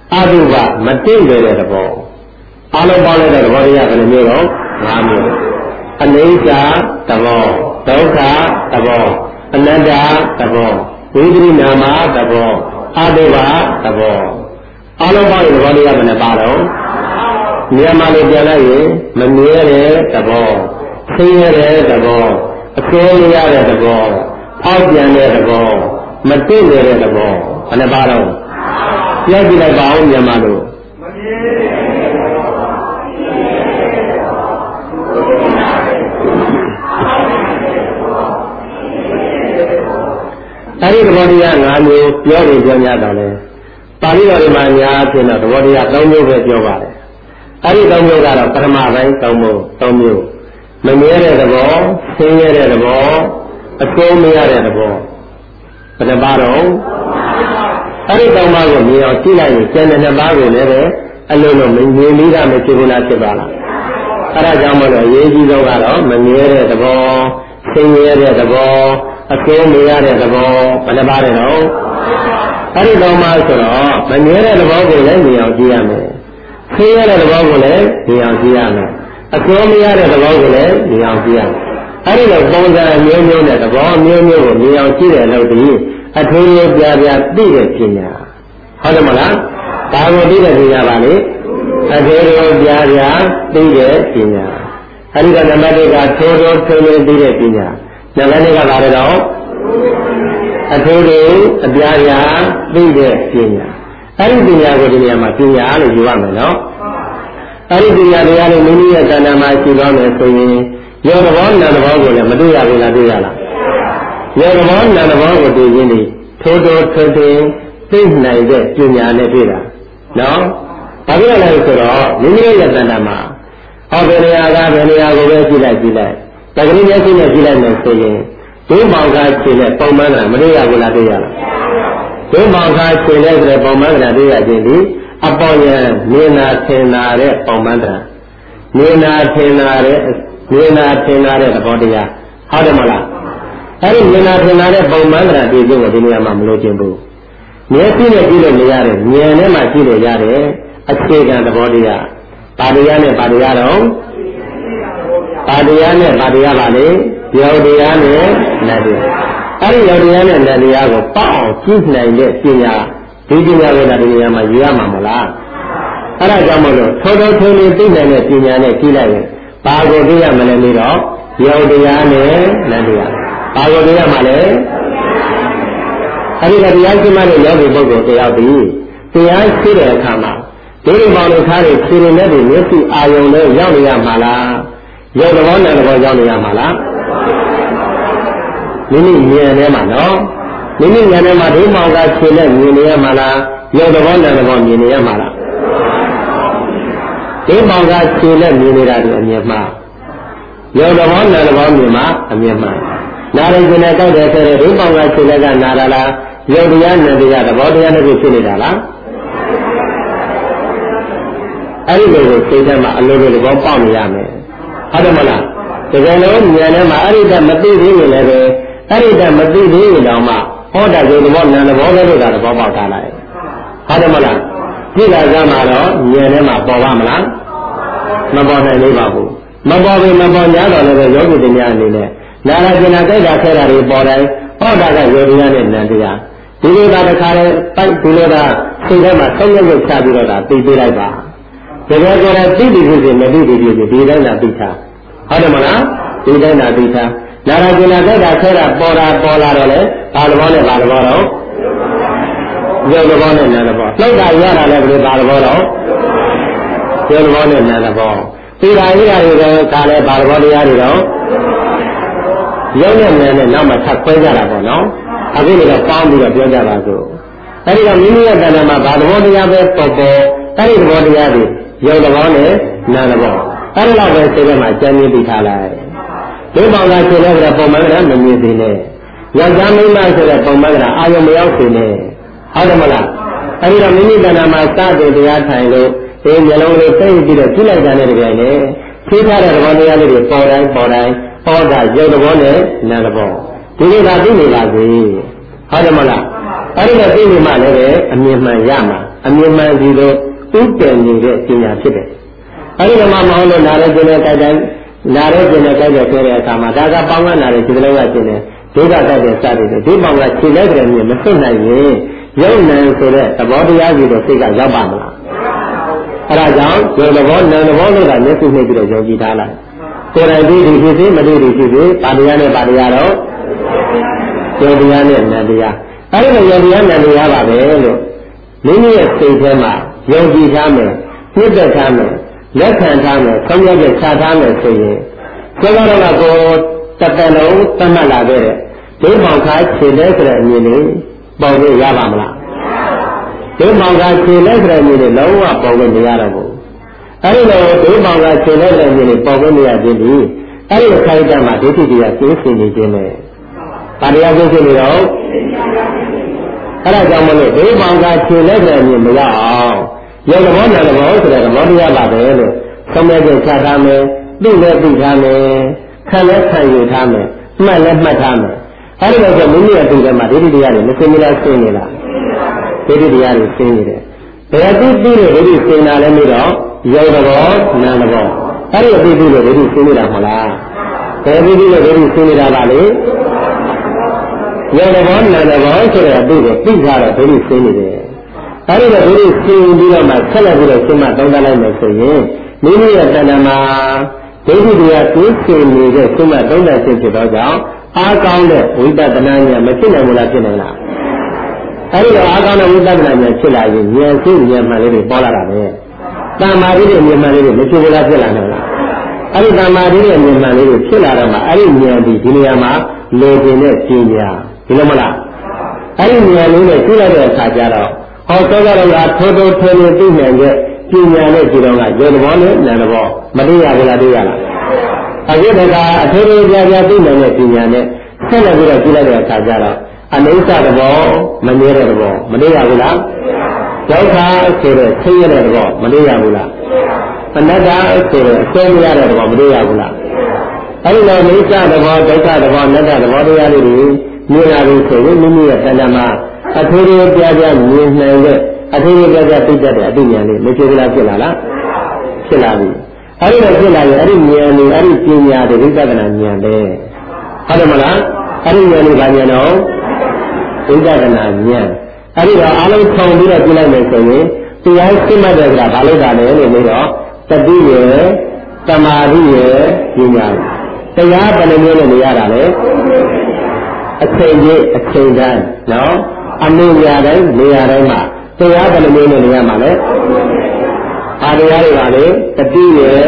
အတုပမတင့်တယ်တဲ့သဘောအလုံးပေါင်းလိုက်တဲ့သဘောတရားကလည်းမျိုးတော့ငါးမျိုးအနိစ္စသဘောဒုက္ခသဘောအနတ္တသဘောဝိပရိနာမသဘောအတုပသဘောအလုံးပေါင်းတဲ့သဘောတရားကလည်းပါတော့မြန်မာလိုပြန်လိုက်ရင်မမြဲတဲ့သဘောဆင်းရဲတဲ့သဘောအကျိုးမရတဲ့သဘောဖောက်ပြန်တဲ့သဘောမတင့်တဲ့သဘောဘယ်နှပါတော့ပြောကြည့်လိုက်ပါဦးမြန်မာလိုအဲဒီသဘောတရား၅မျိုးပြောနေကြညာတော့လေပါဠိတော်တွေမှာညာအဖြစ်တော့သဘောတရား၃မျိုးပဲပြောပါတယ်အဲဒီ၃မျိုးကတော့ပထမပိုင်း၃မျိုး၃မျိုးမမြဲတဲ့သဘောဆင်းရဲတဲ့သဘောအကျိုးမရတဲ့သဘောဘယ်နှပါတော့အဲဒီ၃ပါးကိုမြင်အောင်ကြည့်လိုက်ရင်ကျန်တဲ့နှစ်ပါးကိုလည်းပဲအလုံးလုံးမြင်ပြီးတာမဖြစ်ဘူးလားဖြစ်ပါလားအဲဒါကြောင့်မလို့အရေးကြီးဆုံးကတော့မမြဲတဲ့သဘောဆင်းရဲတဲ့သဘောအကျိုးမရတဲ့သဘောဘယ်နှပါလဲတော့အဲဒီ၃ပါးဆိုတော့မမြဲတဲ့သဘောကိုလည်းမြင်အောင်ကြည့်ရမယ်ဆင်းရဲတဲ့သဘောကိုလည်းမြင်အောင်ကြည့်ရမယ်အကျိုးမရတဲ့သဘောကိုလည်းမြင်အောင်ကြည့်ရမယ်အဲဒီလိုပုံစံမျိုးမျိုးနဲ့သဘောမျိုးမျိုးကိုမြင်အောင်ကြည့်တယ်လို့ဒီအထူးလေးပြပြသိတဲ့ပညာဟုတ်တယ်မလားဒါကိုသိတဲ့ပညာပါလေအထူးလေးပြပြသိတဲ့ပညာအဲဒီကနံပါတ်၁ကထိုးထိုးထွင်းထွင်းသိတဲ့ပညာနံပါတ်၂ကဘာလဲတော့အထူးလေးအပြာပြသိတဲ့ပညာအဲဒီပညာကိုဒီနေရာမှာပညာလို့ယူရမယ်နော်အဲဒီပညာတရားလေးမိမိရဲ့တဏ္ဍာမှာရှိသွားမယ်ဆိုရင်ယောသဘောနံသဘောကိုလည်းမတွေ့ရဘူးလားတွေ့ရလားယောသဘောနံသဘောကိုတွေ့ရင်ဒီထိုးထိုးထွင်းထွင်းသိနိုင်တဲ့ပညာနဲ့တွေ့တာနော်ဘာဖြစ်လဲဆိုတော့မိမိရဲ့တဏ္ဍာမှာဟောဘယ်နေရာကဘယ်နေရာကိုပဲကြည့်လိုက်ကြည့်လိုက်တကယ်မျက်စိနဲ့ကြည့်လိုက်မယ်ဆိုရင်ဒုမောင်ကခြေနဲ့ပုံမှန်ကမတွေ့ရဘူးလားတွေ့ရလားဒုမောင်ကခြေနဲ့ဆိုတဲ့ပုံမှန်ကတွေ့ရခြင်းဒီအပေါ်ရန်မြင်နာထင်နာတဲ့ပုံမှန်ကမြင်နာထင်နာတဲ့မြင်နာထင်နာတဲ့သဘောတရားဟုတ်တယ်မလားအဲဒီမြင်နာထင်နာတဲ့ပုံမှန်ကတွေ့ခြင်းကိုဒီနေရာမှာမလို့ခြင်းဘူးမျက်စိနဲ့ကြည့်လို့မရတယ်ဉာဏ်နဲ့မှကြည့်လို့ရတယ်အခြေခံသဘောတရားပါတရားနဲ့ပါတရားတော့ပါတရားနဲ့ပါတရားပါလေယောတရားနဲ့နတ်တရားအဲဒီယောတရားနဲ့နတ်တရားကိုပေါက်အောင်ကြည့်နိုင်တဲ့ပညာဒီပညာကိုလည်းဒီနေရာမှာယူရမှာမလားအဲဒါကြောင့်မလို့ထိုးထိုးထွင်းထွင်းသိနိုင်တဲ့ပညာနဲ့ကြည့်လိုက်ရင်ဘာကိုသိရမလဲပြီးတော့ယောတရားနဲ့နတ်တရားဘာကိုသိရမှာလဲအဲဒီကတရားရှိမှတဲ့ယောဂီပုဂ္ဂိုလ်တရားပြီးတရားရှိတဲ့အခါမှာဒီလိုပေါင်းလို့ခါးတွေခြေရင်းနဲ့မျက်စိအာယုံနဲ့ရောက်နေရမှာလားယောသဘောနဲ့သဘောရောက်နေရမှာလားမိမိဉာဏ်ထဲမှာနော်မိမိဉာဏ်ထဲမှာဒုမောင်ကခြေနဲ့မြင်နေရမှာလားယောသဘောနဲ့သဘောမြင်နေရမှာလားဒုမောင်ကခြေနဲ့မြင်နေတာဒီအမြင်မှာယောသဘောနဲ့သဘောမြင်မှာအမြင်မှာနာရကျင်နဲ့တောက်တယ်ဆိုတဲ့ဒုမောင်ကခြေနဲ့ကနာတာလားယောတရားနဲ့တရားသဘောတရားနဲ့ဖြစ်နေတာလားအဲ့ဒီလိုကိုသိတဲ့မှာအလိုလိုသဘောပေါက်နေရမယ်ဟုတ်တယ်မလားတကယ်လို့ဉာဏ်ထဲမှာအဲ့ဒီတမသိသေးရင်လည်းပဲအဲ့ဒီတမသိသေးရင်တောင်မှဟောတာကိုသဘောနာသဘောလည်းလို့တာသဘောပေါက်တာလိုက်ဟုတ်တယ်မလားဒီကစားမှာတော့ဉာဏ်ထဲမှာပေါ်ပါမလားမပေါ်နိုင်သေးပါဘူးမပေါ်ဘူးမပေါ်냐တော့လည်းပဲယောဂီတွေများအနေနဲ့နာရကျင်နာတိုက်တာခဲတာတွေပေါ်တိုင်းဟောတာကယောဂီများနဲ့နန္တရားဒီလိုသာတစ်ခါလဲပိုက်ဒီလိုသာစိတ်ထဲမှာသုံးရက်ချပြီးတော့ဒါသိပေးလိုက်ပါတကယ်ကြတော့သိပြီဖြစ်မသိပြီဖြစ်ဒီတိုင်းသာသိထားဟုတ်တယ်မလားဒီတိုင်းသာသိထားနာရကျင်နာတိုက်တာခဲတာပေါ်တာပေါ်လာတော့လေဘာသဘောနဲ့ဘာသဘောတော့ယောသဘောနဲ့နာသဘောလှုပ်တာရတာလည်းဘယ်လိုဘာသဘောတော့ယောသဘောနဲ့နာသဘောသိတာရတာတွေကခါလဲဘာသဘောတရားတွေတော့ယောနဲ့နာနဲ့နောက်မှဆက်ခွဲကြတာပေါ့နော်အခုလည်းပေါင်းပြီးတော့ပြောကြပါစို့အဲဒီတော့မိမိရဲ့တဏ္ဍာမှာဘာသဘောတရားပဲပေါ်ပေါ်အဲဒီသဘောတရားတွေယောသဘောနဲ့နာသဘောအဲဒီလောက်ပဲစိတ်ထဲမှာကြံရည်ပြီးထားလိုက်ဒီပေါင်းကဆိုတဲ့ပုံမှန်ကမမြင်သေးနဲ့ယောက်ျားမိန်းမဆိုတဲ့ပုံမှန်ကအာယုံမရောက်သေးနဲ့ဟုတ်တယ်မလားအဲဒီတော့မိမိတဏ္ဍာမှာစတဲ့တရားထိုင်လို့ဒီမျိုးလုံးလေးသိပြီးတော့ကြည့်လိုက်တာနဲ့တကယ်လေသိထားတဲ့သဘောတရားလေးတွေပေါ်တိုင်းပေါ်တိုင်းဟောတာယောသဘောနဲ့နာသဘောဒီလိုသာသိနေပါစေဟုတ်တယ်မလားအဲ့ဒီတော့သိနေမှလည်းအမြင်မှန်ရမှာအမြင်မှန်စီတို့ဥပ္ပယ်နေတဲ့ပညာဖြစ်တယ်အဲဒီကမှမဟုတ်လို့နာရဲကျင်တဲ့ကြိုက်တဲ့နာရဲကျင်တဲ့ကြိုက်တဲ့ဆိုတဲ့အခါမှာဒါကပေါင်းကနာရဲဒီလိုကကျင်တယ်ဒုက္ခကြိုက်တဲ့စသည်တွေဒီပေါင်းကခြေလိုက်တယ်မြင်မစွန့်နိုင်ရင်ရုပ်နာဆိုတဲ့သဘောတရားကြီးတို့စိတ်ကရောက်ပါမလားအဲဒါကြောင့်ဒီသဘောနာသဘောတို့ကမျက်စိနဲ့ပြီးတော့ယုံကြည်ထားလိုက်ကိုယ်တိုင်ဒီဒီဖြစ်စေမဒီဒီဖြစ်စေပါတရားနဲ့ပါတရားတော့ယုံတရားနဲ့နံတရားအဲဒီလိုယုံတရားနံတရားပါပဲလို့မိမိရဲ့စိတ်ထဲမှာယုံကြည်ထားမယ်ပြည့်သက်ထားမယ်လက်ခံထားမယ်ဆောင်းရတဲ့ခြားထားမယ်ဆိုရင်ကျောင်းတော်ကကိုတတလုံးသတ်မှတ်လာခဲ့တဲ့ဒိဋ္ဌောင်ခါခြေလဲဆိုတဲ့အမြင်လေးပေါ်လို့ရပါမလားဒိဋ္ဌောင်ခါခြေလဲဆိုတဲ့အမြင်လေးလုံးဝပေါ်လို့မရတော့ဘူးအဲဒီလိုဒိဋ္ဌောင်ခါခြေလဲဆိုတဲ့အမြင်လေးပေါ်လို့မရခြင်းဒီအဲဒီလိုခိုင်းတဲ့မှာဒိဋ္ဌိတရားကျင်းစင်နေခြင်းနဲ့ဗာတရားကျင်းစင်နေတော့အဲဒါကြောင့်မလို့ဒိဋ္ဌောင်ခါခြေလဲဆိုတဲ့အမြင်မရအောင်ရုပ်သဘောနာသဘောဆိုတဲ့သဘောတရားပါပဲလို့သုံးမဲ့ကျချထားမယ်သိလည်းသိထားမယ်ခံလည်းခံယူထားမယ်မှတ်လည်းမှတ်ထားမယ်အဲဒီလိုဆိုမိမိရဲ့သိတဲ့မှာဒိဋ္ဌိတရားတွေမစင်မလားရှင်းနေလားဒိဋ္ဌိတရားတွေရှင်းနေတယ်ဘယ်အသိသိလို့ဒိဋ္ဌိရှင်းတာလဲပြီးတော့ရုပ်သဘောနာသဘောအဲဒီအသိသိလို့ဒိဋ္ဌိရှင်းနေတာမဟုတ်လားဘယ်အသိသိလို့ဒိဋ္ဌိရှင်းနေတာပါလဲရုပ်သဘောနာသဘောဆိုတဲ့အသိကိုသိထားတော့ဒိဋ္ဌိရှင်းနေတယ်အဲဒီတော့ဒိဋ္ဌိရှင်းပြီးတော့မှဆက်လက်ပြီးတော့ရှင်းမှသုံးသပ်လိုက်မယ်ဆိုရင်မိမိရဲ့တဏ္ဍာမှာဒိဋ္ဌိတရားကိုရှင်းနေတဲ့ရှင်းမှသုံးသပ်ခြင်းဖြစ်တော့ကြောင့်အားကောင်းတဲ့ဝိပဿနာဉာဏ်မဖြစ်နိုင်ဘူးလားဖြစ်နိုင်လားအဲဒီတော့အားကောင်းတဲ့ဝိပဿနာဉာဏ်ဖြစ်လာရင်ဉာဏ်ရှိဉာဏ်မှန်လေးတွေပေါ်လာတာပဲတဏ္ဍာတိရဲ့ဉာဏ်မှန်လေးတွေမဖြစ်ဘူးလားဖြစ်လာနိုင်လားအဲဒီတဏ္ဍာတိရဲ့ဉာဏ်မှန်လေးတွေဖြစ်လာတော့မှအဲဒီဉာဏ်ဒီဒီနေရာမှာလိုချင်တဲ့ပညာဒီလိုမလားအဲဒီဉာဏ်လေးနဲ့ကြည့်လိုက်တဲ့အခါကျတော့ဟောသောကြတော့ကထိုးထိုးထွေးထွေးသိနိုင်တဲ့ပညာနဲ့ဒီတော့ကရုပ်သဘောနဲ့နာမ်သဘောမတရားဘူးလားတရားလားအခုတခါအထိုးထိုးပြပြသိနိုင်တဲ့ပညာနဲ့ဆက်လက်ပြီးတော့ကြည့်လိုက်တဲ့အခါကျတော့အနိစ္စသဘောမမြဲတဲ့သဘောမတရားဘူးလားဒုက္ခဆိုတဲ့ဆင်းရဲတဲ့သဘောမတရားဘူးလားအနတ္တဆိုတဲ့အစွဲမရတဲ့သဘောမတရားဘူးလားအဲဒီလိုအနိစ္စသဘောဒုက္ခသဘောအနတ္တသဘောတရားလေးတွေမြင်လာပြီဆိုရင်မိမိရဲ့တဏ္ဍာမှာအထိုးထိုးပြပြမြင်နိုင်တဲ့အထိုးထိုးပြပြသိတတ်တဲ့အသိဉာဏ်လေးမဖြစ်ဘူးလားဖြစ်လာလားဖြစ်လာပြီအဲဒီလိုဖြစ်လာရင်အဲ့ဒီဉာဏ်လေးအဲ့ဒီပညာတွေဝိပဿနာဉာဏ်ပဲဟုတ်တယ်မလားအဲ့ဒီဉာဏ်လေးဘာဉာဏ်တော့ဝိပဿနာဉာဏ်အဲ့ဒီတော့အားလုံးထုံပြီးတော့ပြလိုက်မယ်ဆိုရင်တရားရှင်းမှတ်တဲ့ကဘာလို့တာလဲလို့နေတော့တတိရယ်သမာဓိရယ်ပညာတရားဘယ်လိုမျိုးနဲ့နေရတာလဲအချိန်ကြီးအချိန်တိုင်းနော်အနည်းငယ်တိုင်းနေရာတိုင်းမှာတရားဘယ်လိုမျိုးနဲ့နေရမှာလဲအားတရားတွေကလေတတိရယ်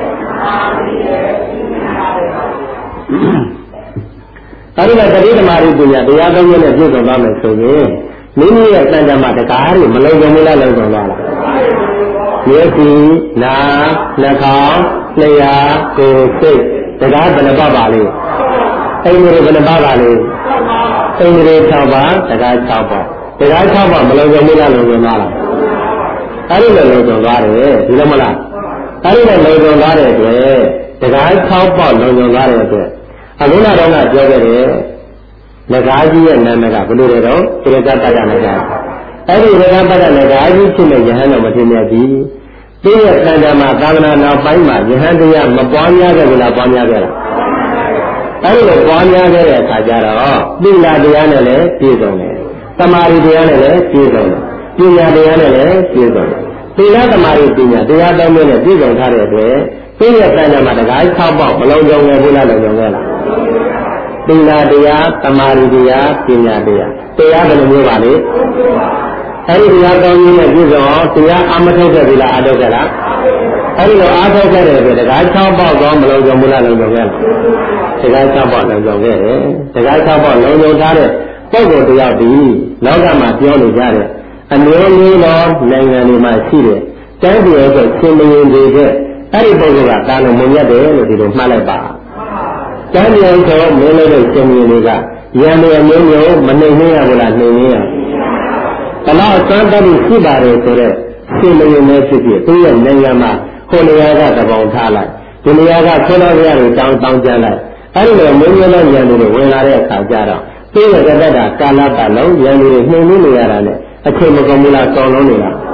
အဲဒီကတတိသမารိပညာတရားသုံးမျိုးနဲ့ပြည့်စုံသွားမယ်ဆိုရင်မိမိရဲ့တဏ္ဍာမှာတရားတွေမလုံးစုံဘူးလားလုံးစုံသွားလားမျက်စိနားနှာခေါင်းလျှာကိုယ်စိတ်တရားဘယ်နှပါပါလဲအိမ်တွေဘယ်နှပါပါလဲအိမ်တွေ၆ပါးတရား၆ပါးတရား၆ပါးမလုံးစုံဘူးလားလုံးစုံသွားလားအဲဒီလိုလုံးစုံသွားတယ်ဒီလိုမလားအဲဒီလိုလုံးစုံသွားတဲ့အတွက်တရား၆ပါးလုံးစုံသွားတဲ့အတွက်အခုနတော့ကပြောခဲ့တယ်ငကားကြီးရဲ့နာမည်ကဘယ်လိုလဲတော့သရကပတ္တနာကအဲ့ဒီသရကပတ္တနာကကြီးဖြစ်တဲ့ယဟန်တော်မဖြစ်မြတ်ကြီးသူ့ရဲ့တန်တမှာသာသနာနောက်ပိုင်းမှာယဟန်တရားမပွားများခဲ့ဘူးလားပွားများခဲ့လားအဲ့ဒီလိုပွားများခဲ့တဲ့အခါကျတော့သီလတရားနဲ့လည်းပြည့်စုံတယ်သမာဓိတရားနဲ့လည်းပြည့်စုံတယ်ပညာတရားနဲ့လည်းပြည့်စုံတယ်သီလသမာဓိပညာတရားသုံးမျိုးနဲ့ပြည့်စုံထားတဲ့အတွက်သူ့ရဲ့တန်တမှာတရား၆ပေါက်မလုံးစုံခဲ့ဘူးလားလုံးစုံခဲ့လားသီလတရားသမာဓိတရားပညာတရားတရားဘယ်လိုမျိုးပါလဲအဲဒီတရားကောင်းကြီးနဲ့ပြည့်စုံအောင်တရားအမထုတ်တဲ့သီလအထုတ်ကြလားအဲဒီလိုအားထုတ်ခဲ့တဲ့အတွက်တရား၆ပေါက်ကောမလုံးစုံဘူးလားလုံးစုံခဲ့လားတရား၆ပေါက်လုံးစုံခဲ့တယ်တရား၆ပေါက်လုံးစုံထားတဲ့ပုဂ္ဂိုလ်တယောက်ဒီလောကမှာပြောနေကြတဲ့အမျိုးမျိုးသောနိုင်ငံတွေမှာရှိတဲ့တန်းပြည်ရဲ့ရှင်မင်းတွေကအဲဒီပုဂ္ဂိုလ်ကတာလုံးမရက်တယ်လို့ဒီလိုမှတ်လိုက်ပါတန်းပြန်ဆိုမင်းလေးတို့ရှင်မြင်တွေကရံရံမျိုးမျိုးမနှိမ့်နေရဘူးလားနှိမ့်နေရဘလောက်စမ်းတတ်ရှိပါတယ်ဆိုတော့ရှင်မြင်နေဖြစ်ဖြစ်သူ့ရဲ့နိုင်ငံမှာဟိုနေရာကတပေါင်းထားလိုက်ဒီနေရာကဆွေးနွေးရတွေတောင်းတောင်းကြလိုက်အဲဒီလိုမျိုးမျိုးသောရံတွေဝင်လာတဲ့အခါကျတော့သူ့ရဲ့ကတ္တကာလပတ်လုံးရံတွေနှိမ့်နေရတာနဲ့အချိန်မကုန်ဘူးလားကောင်းလုံးနေလား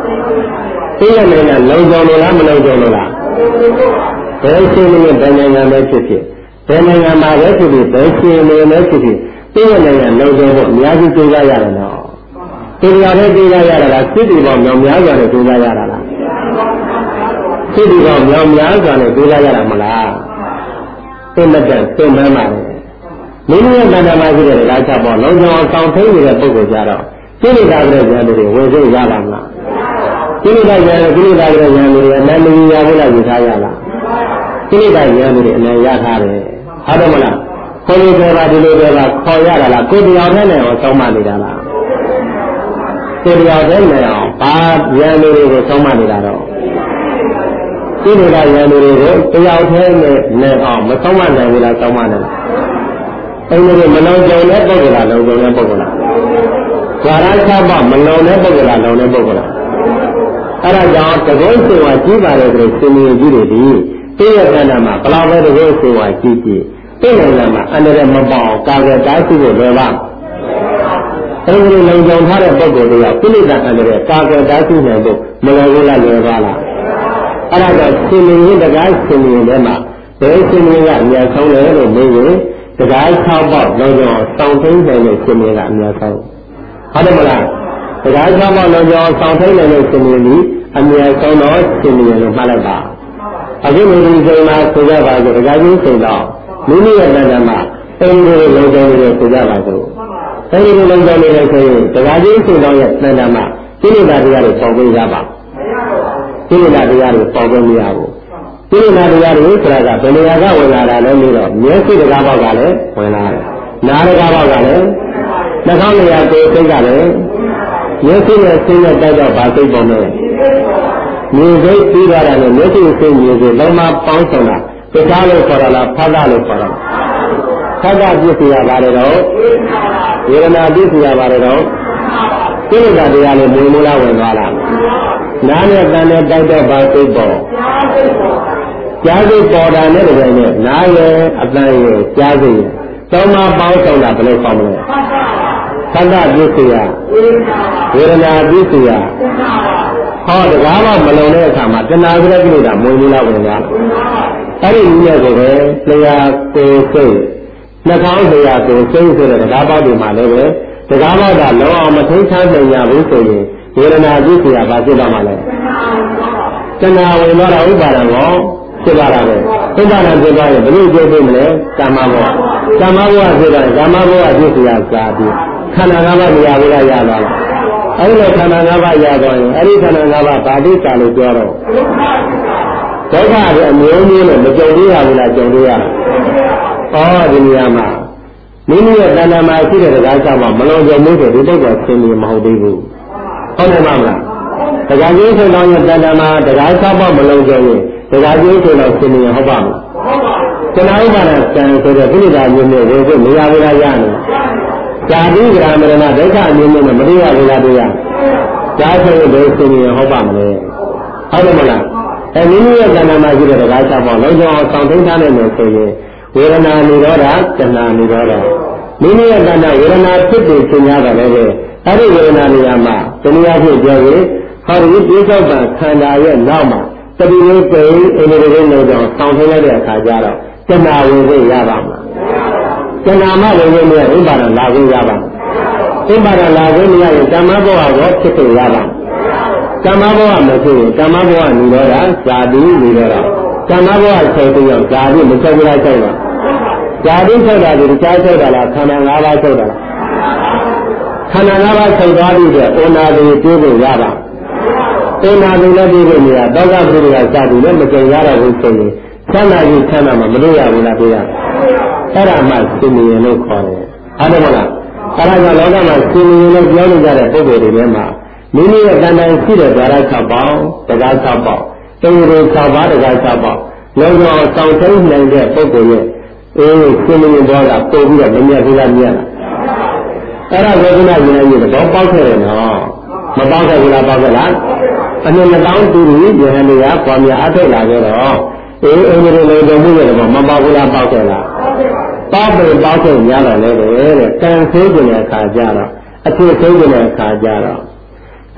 သိရနိုင်ငံလုံခြုံလို့လားမလုံခြုံလို့လားဘယ်ရှင်နေဘယ်နိုင်ငံပဲဖြစ်ဖြစ်ဘယ်နိုင်ငံမှာပဲဖြစ်ဖြစ်ဘယ်ရှင်နေလဲဖြစ်ဖြစ်သိရနိုင်ငံလုံခြုံဖို့အများကြီးကြိုးစားရတယ်နော်ဒီနေရာလေးကြိုးစားရတာကစိတ္တိပေါင်းမြောင်များစွာနဲ့ကြိုးစားရတာလားစိတ္တိပေါင်းမြောင်များစွာနဲ့ကြိုးစားရတာမလားသိမတတ်သိမှန်းပါလေမိမိရဲ့တဏ္ဍာမှာရှိတဲ့တရားချက်ပေါ်လုံခြုံအောင်ဆောင်ထိန်နေတဲ့ပုဂ္ဂိုလ်ကြတော့စိတ္တိကတဲ့ဉာဏ်တွေဝင်စိတ်ရပါမလားစိတ္တိကဉာဏ်စိတ္တိကတဲ့ဉာဏ်တွေအနန္တကြီးရဖို့လားယူထားရလားစိတ္တိကဉာဏ်တွေအနန္တရထားတယ်ဟုတ်တယ်မလားကိုယ်လိုပဲပါဒီလိုပဲပါခေါ်ရတာလားကိုယ်တရားနဲ့နဲ့ဟောဆောင်းမနေတာလားကိုယ်တရားနဲ့နဲ့အောင်ဘာဉာဏ်တွေကိုဆောင်းမနေတာတော့စိတ္တိကဉာဏ်တွေကိုတရားနဲ့နဲ့အောင်မဆောင်းမနိုင်ဘူးလားဆောင်းမနိုင်အဲ့ဒီမလုံခြုံတဲ့ပုဂ္ဂိုလ်လားလုံခြုံတဲ့ပုဂ္ဂိုလ်လားဇာရချပါမလုံတဲ့ပုဂ္ဂိုလ်လားလုံတဲ့ပုဂ္ဂိုလ်လားအဲ့ဒါကြောင့်တကုန်းစေဝါကြီးပါတယ်ဆိုရှင်မြင်ကြီးတွေဒီသိရတဲ့နာမှာဘလောက်ပဲတကုန်းစေဝါကြီးကြီးသိနေတာမှာအန္တရာယ်မပေါအောင်ကာကွယ်တားဆီးဖို့လွယ်ပါအဲ့ဒီလုံခြုံထားတဲ့ပုဂ္ဂိုလ်တွေကပြိဋ္ဌာန်အန္တရာယ်ကာကွယ်တားဆီးနိုင်ဖို့မလွယ်ဘူးလားလွယ်ပါလားအဲ့ဒါကြောင့်ရှင်မြင်တကားရှင်မြင်ထဲမှာဘယ်ရှင်မြင်ကအများဆုံးလဲလို့မေးရင်တကား၆ပေါက်လုံခြုံစောင့်သိနိုင်တဲ့ရှင်မြင်ကအများဆုံးဟုတ်တယ်မလားတကား၆ပေါက်လုံခြုံစောင့်သိနိုင်တဲ့ရှင်မြင်ကြီးအများဆုံးတော့ရှင်မြင်လို့မှတ်လိုက်ပါအခုဒီဒီချိန်မှာဆိုကြပါစို့တကားကြီးချိန်တော့မိမိရဲ့တဏ္ဍာမှာအင်းဒီလုံခြုံနေတယ်ဆိုကြပါစို့အဲဒီလိုလုံခြုံနေတယ်ဆိုရင်တကားကြီးချိန်တော့ရဲ့တဏ္ဍာမှာသိနေတာတရားတွေပေါ်ပေးရပါသိနေတာတရားတွေပေါ်ပေးမရဘူးသိနေတာတရားတွေဆိုတာကဘယ်နေရာကဝင်လာတာလဲလို့တော့မျက်စိတကားပေါက်ကလည်းဝင်လာတယ်နားတကားပေါက်ကလည်းနှာခေါင်းနေရာကိုယ်စိတ်ကလည်းမျက်စိနဲ့စိတ်နဲ့တိုက်တော့ဗာစိတ်ပေါ်မယ်မြင်စိတ်ပြီးသွားတာနဲ့မျက်စိစိတ်မြင်စိတ်လုံးမပေါင်းဆောင်တာတရားလို့ခေါ်ရလားဖတ်တာလို့ခေါ်ရလားဖတ်တာပြည့်စုံရပါတယ်တော့ဝေဒနာပြည့်စုံရပါတယ်တော့သိနေတာတရားလေးမွေးမလားဝင်သွားလားနားနဲ့တန်နဲ့တိုက်တော့ဗာစိတ်ပေါ်ကြားစိတ်ပေါ်တာနဲ့တကယ်နဲ့နားရဲ့အတန်ရဲ့ကြားစိတ်ရဲ့သုံးပါးပေါင်းဆောင်တာဘယ်လိုပေါင်းမလဲသတ္တပစ္စယဝေဒနာပစ္စယဟောတကားမှမလုံတဲ့အခါမှာတဏှာဆိုတဲ့ကိလေသာမဝင်ဘူးလားဝင်လားအဲ့ဒီနည်းနဲ့ကိုပဲတရားကိုယ်စိတ်နှာခေါင်းတရားကိုယ်စိတ်ဆိုတဲ့တကားပေါက်တွေမှာလည်းပဲတကားပေါက်ကလုံးအောင်မထိန်းချနိုင်ရဘူးဆိုရင်ဝေဒနာပစ္စယဘာဖြစ်တော့မှလဲတဏှာဝင်တော့ဥပါဒံရောဖြစ်ပါတာပဲဥပါဒံဖြစ်သွားရင်ဘယ်လိုကျိုးပေးမလဲကာမဘဝကာမဘဝဖြစ်သွားရင်ကာမဘဝဖြစ်เสียစာပြီးခန္ဓာ၅ပါးနေရာဝိရရသွားတယ်အဲ့ဒီခန္ဓာ၅ပါးရသွားရင်အဲ့ဒီခန္ဓာ၅ပါးဗာတိစာလို့ပြောတော့ဒုက္ခတွေအမျိုးမျိုးနဲ့မကြုံရဘူးလားကြုံရလားဟောဒီနေရာမှာမိမိရဲ့တဏ္ဍာမှာရှိတဲ့တရားကြောင့်မလုံးကြုံမှုဆိုဒီပုဂ္ဂိုလ်ဆင်းရဲမဟုတ်သေးဘူးဟုတ်တယ်မလားတရားကြီးဆိုတော့ရဲ့တဏ္ဍာမှာတရား၆ပါးမလုံးကြုံရင်တရားကြီးဆိုတော့ဆင်းရဲဟုတ်ပါမလားတဏှာဥပါဒံစံဆိုတဲ့ပြိဋ္ဌာန်မျိုးနဲ့ဝင်ဖို့မရဘူးလားရနေဇာတိဂရမရဏဒုက္ခအမျိုးမျိုးနဲ့မတရားဘူးလားတရားဒါဆိုရင်ဘယ်ဆင်းရဲဟုတ်ပါမလဲဟုတ်တယ်မလားအဲမိမိရဲ့တဏ္ဍာမှာရှိတဲ့တရား၆ပါးလုံးကြုံအောင်ဆောင်သိမ်းထားနိုင်လို့ဆိုရင်ဝေဒနာនិရောဓတဏှာនិရောဓမိမိရဲ့တဏ္ဍာဝေဒနာဖြစ်ပြီးသင်ရတာလည်းပဲအဲဒီဝေဒနာနေရာမှာတဏှာဖြစ်ပြောရင်ဟောဒီပြစ္ဆုတ်ပံခန္ဓာရဲ့နောက်မှာတတိယကိန်းအင်းဒီလေးလုံးကြောင့်ဆောင်သိမ်းလိုက်တဲ့အခါကျတော့တဏှာဝင်ခွင့်ရပါမှာတဏှာမဝင်ခွင့်မရဥပါဒံလာခွင့်ရပါဥပါဒံလာခွင့်မရရင်ဓမ္မဘဝရောဖြစ်ခွင့်ရပါဓမ္မဘဝမဖြစ်ရင်ဓမ္မဘဝនិရောဓဇာတိនិရောဓဓမ္မဘဝချုပ်တဲ့ရောက်ဇာတိမချုပ်ကြလိုက်ချုပ်ပါဇာတိချုပ်တာဒီကြားချုပ်တာလားခန္ဓာ၅ပါးချုပ်တာလားခန္ဓာ၅ပါးချုပ်သွားပြီးတော့ဩနာတိပြေးဖို့ရပါဩနာတိလည်းပြေးဖို့မရတောကပုရိယဇာတိလည်းမကြုံရတော့ဘူးဆိုရင်ဆန္ဒကြီးဆန္ဒမှာမလို့ရဘူးလားပြေးရအဲ့ဒါမှရှင်မြင်လို့ခေါ်တယ်ဟုတ်တယ်မလားအဲ့ဒါကြောင့်လောကမှာရှင်မြင်လို့ပြောနေကြတဲ့ပုဂ္ဂိုလ်တွေထဲမှာမိမိရဲ့တဏ္ဍာရှိတဲ့ဓာရ၆ပေါင်းတရား၆ပေါင်းတုံးတွေ၆ပါးတရား၆ပေါင်းလုံးဝစောင့်သိနိုင်တဲ့ပုဂ္ဂိုလ်ရဲ့အေးရှင်မြင်ဘောကပို့ပြီးတော့မမြတ်ဘူးလားမြတ်လားအဲ့ဒါဝေဒနာဉာဏ်ကြီးတော့ပေါက်ခဲ့တယ်နော်မပေါက်ခဲ့ဘူးလားပေါက်ခဲ့လားအနည်းငယ်တောင်းတူတူဉာဏ်တွေကပွားများအထောက်လာကြတော့အေးအင်းဒီလိုတုံမှုရတယ်မပေါက်ဘူးလားပေါက်ခဲ့လားပေါက်တယ်ပေါက်ခဲ့ရတော့လေတဲ့ကံသေးတဲ့အခါကျတော့အဖြစ်သေးတဲ့အခါကျတော့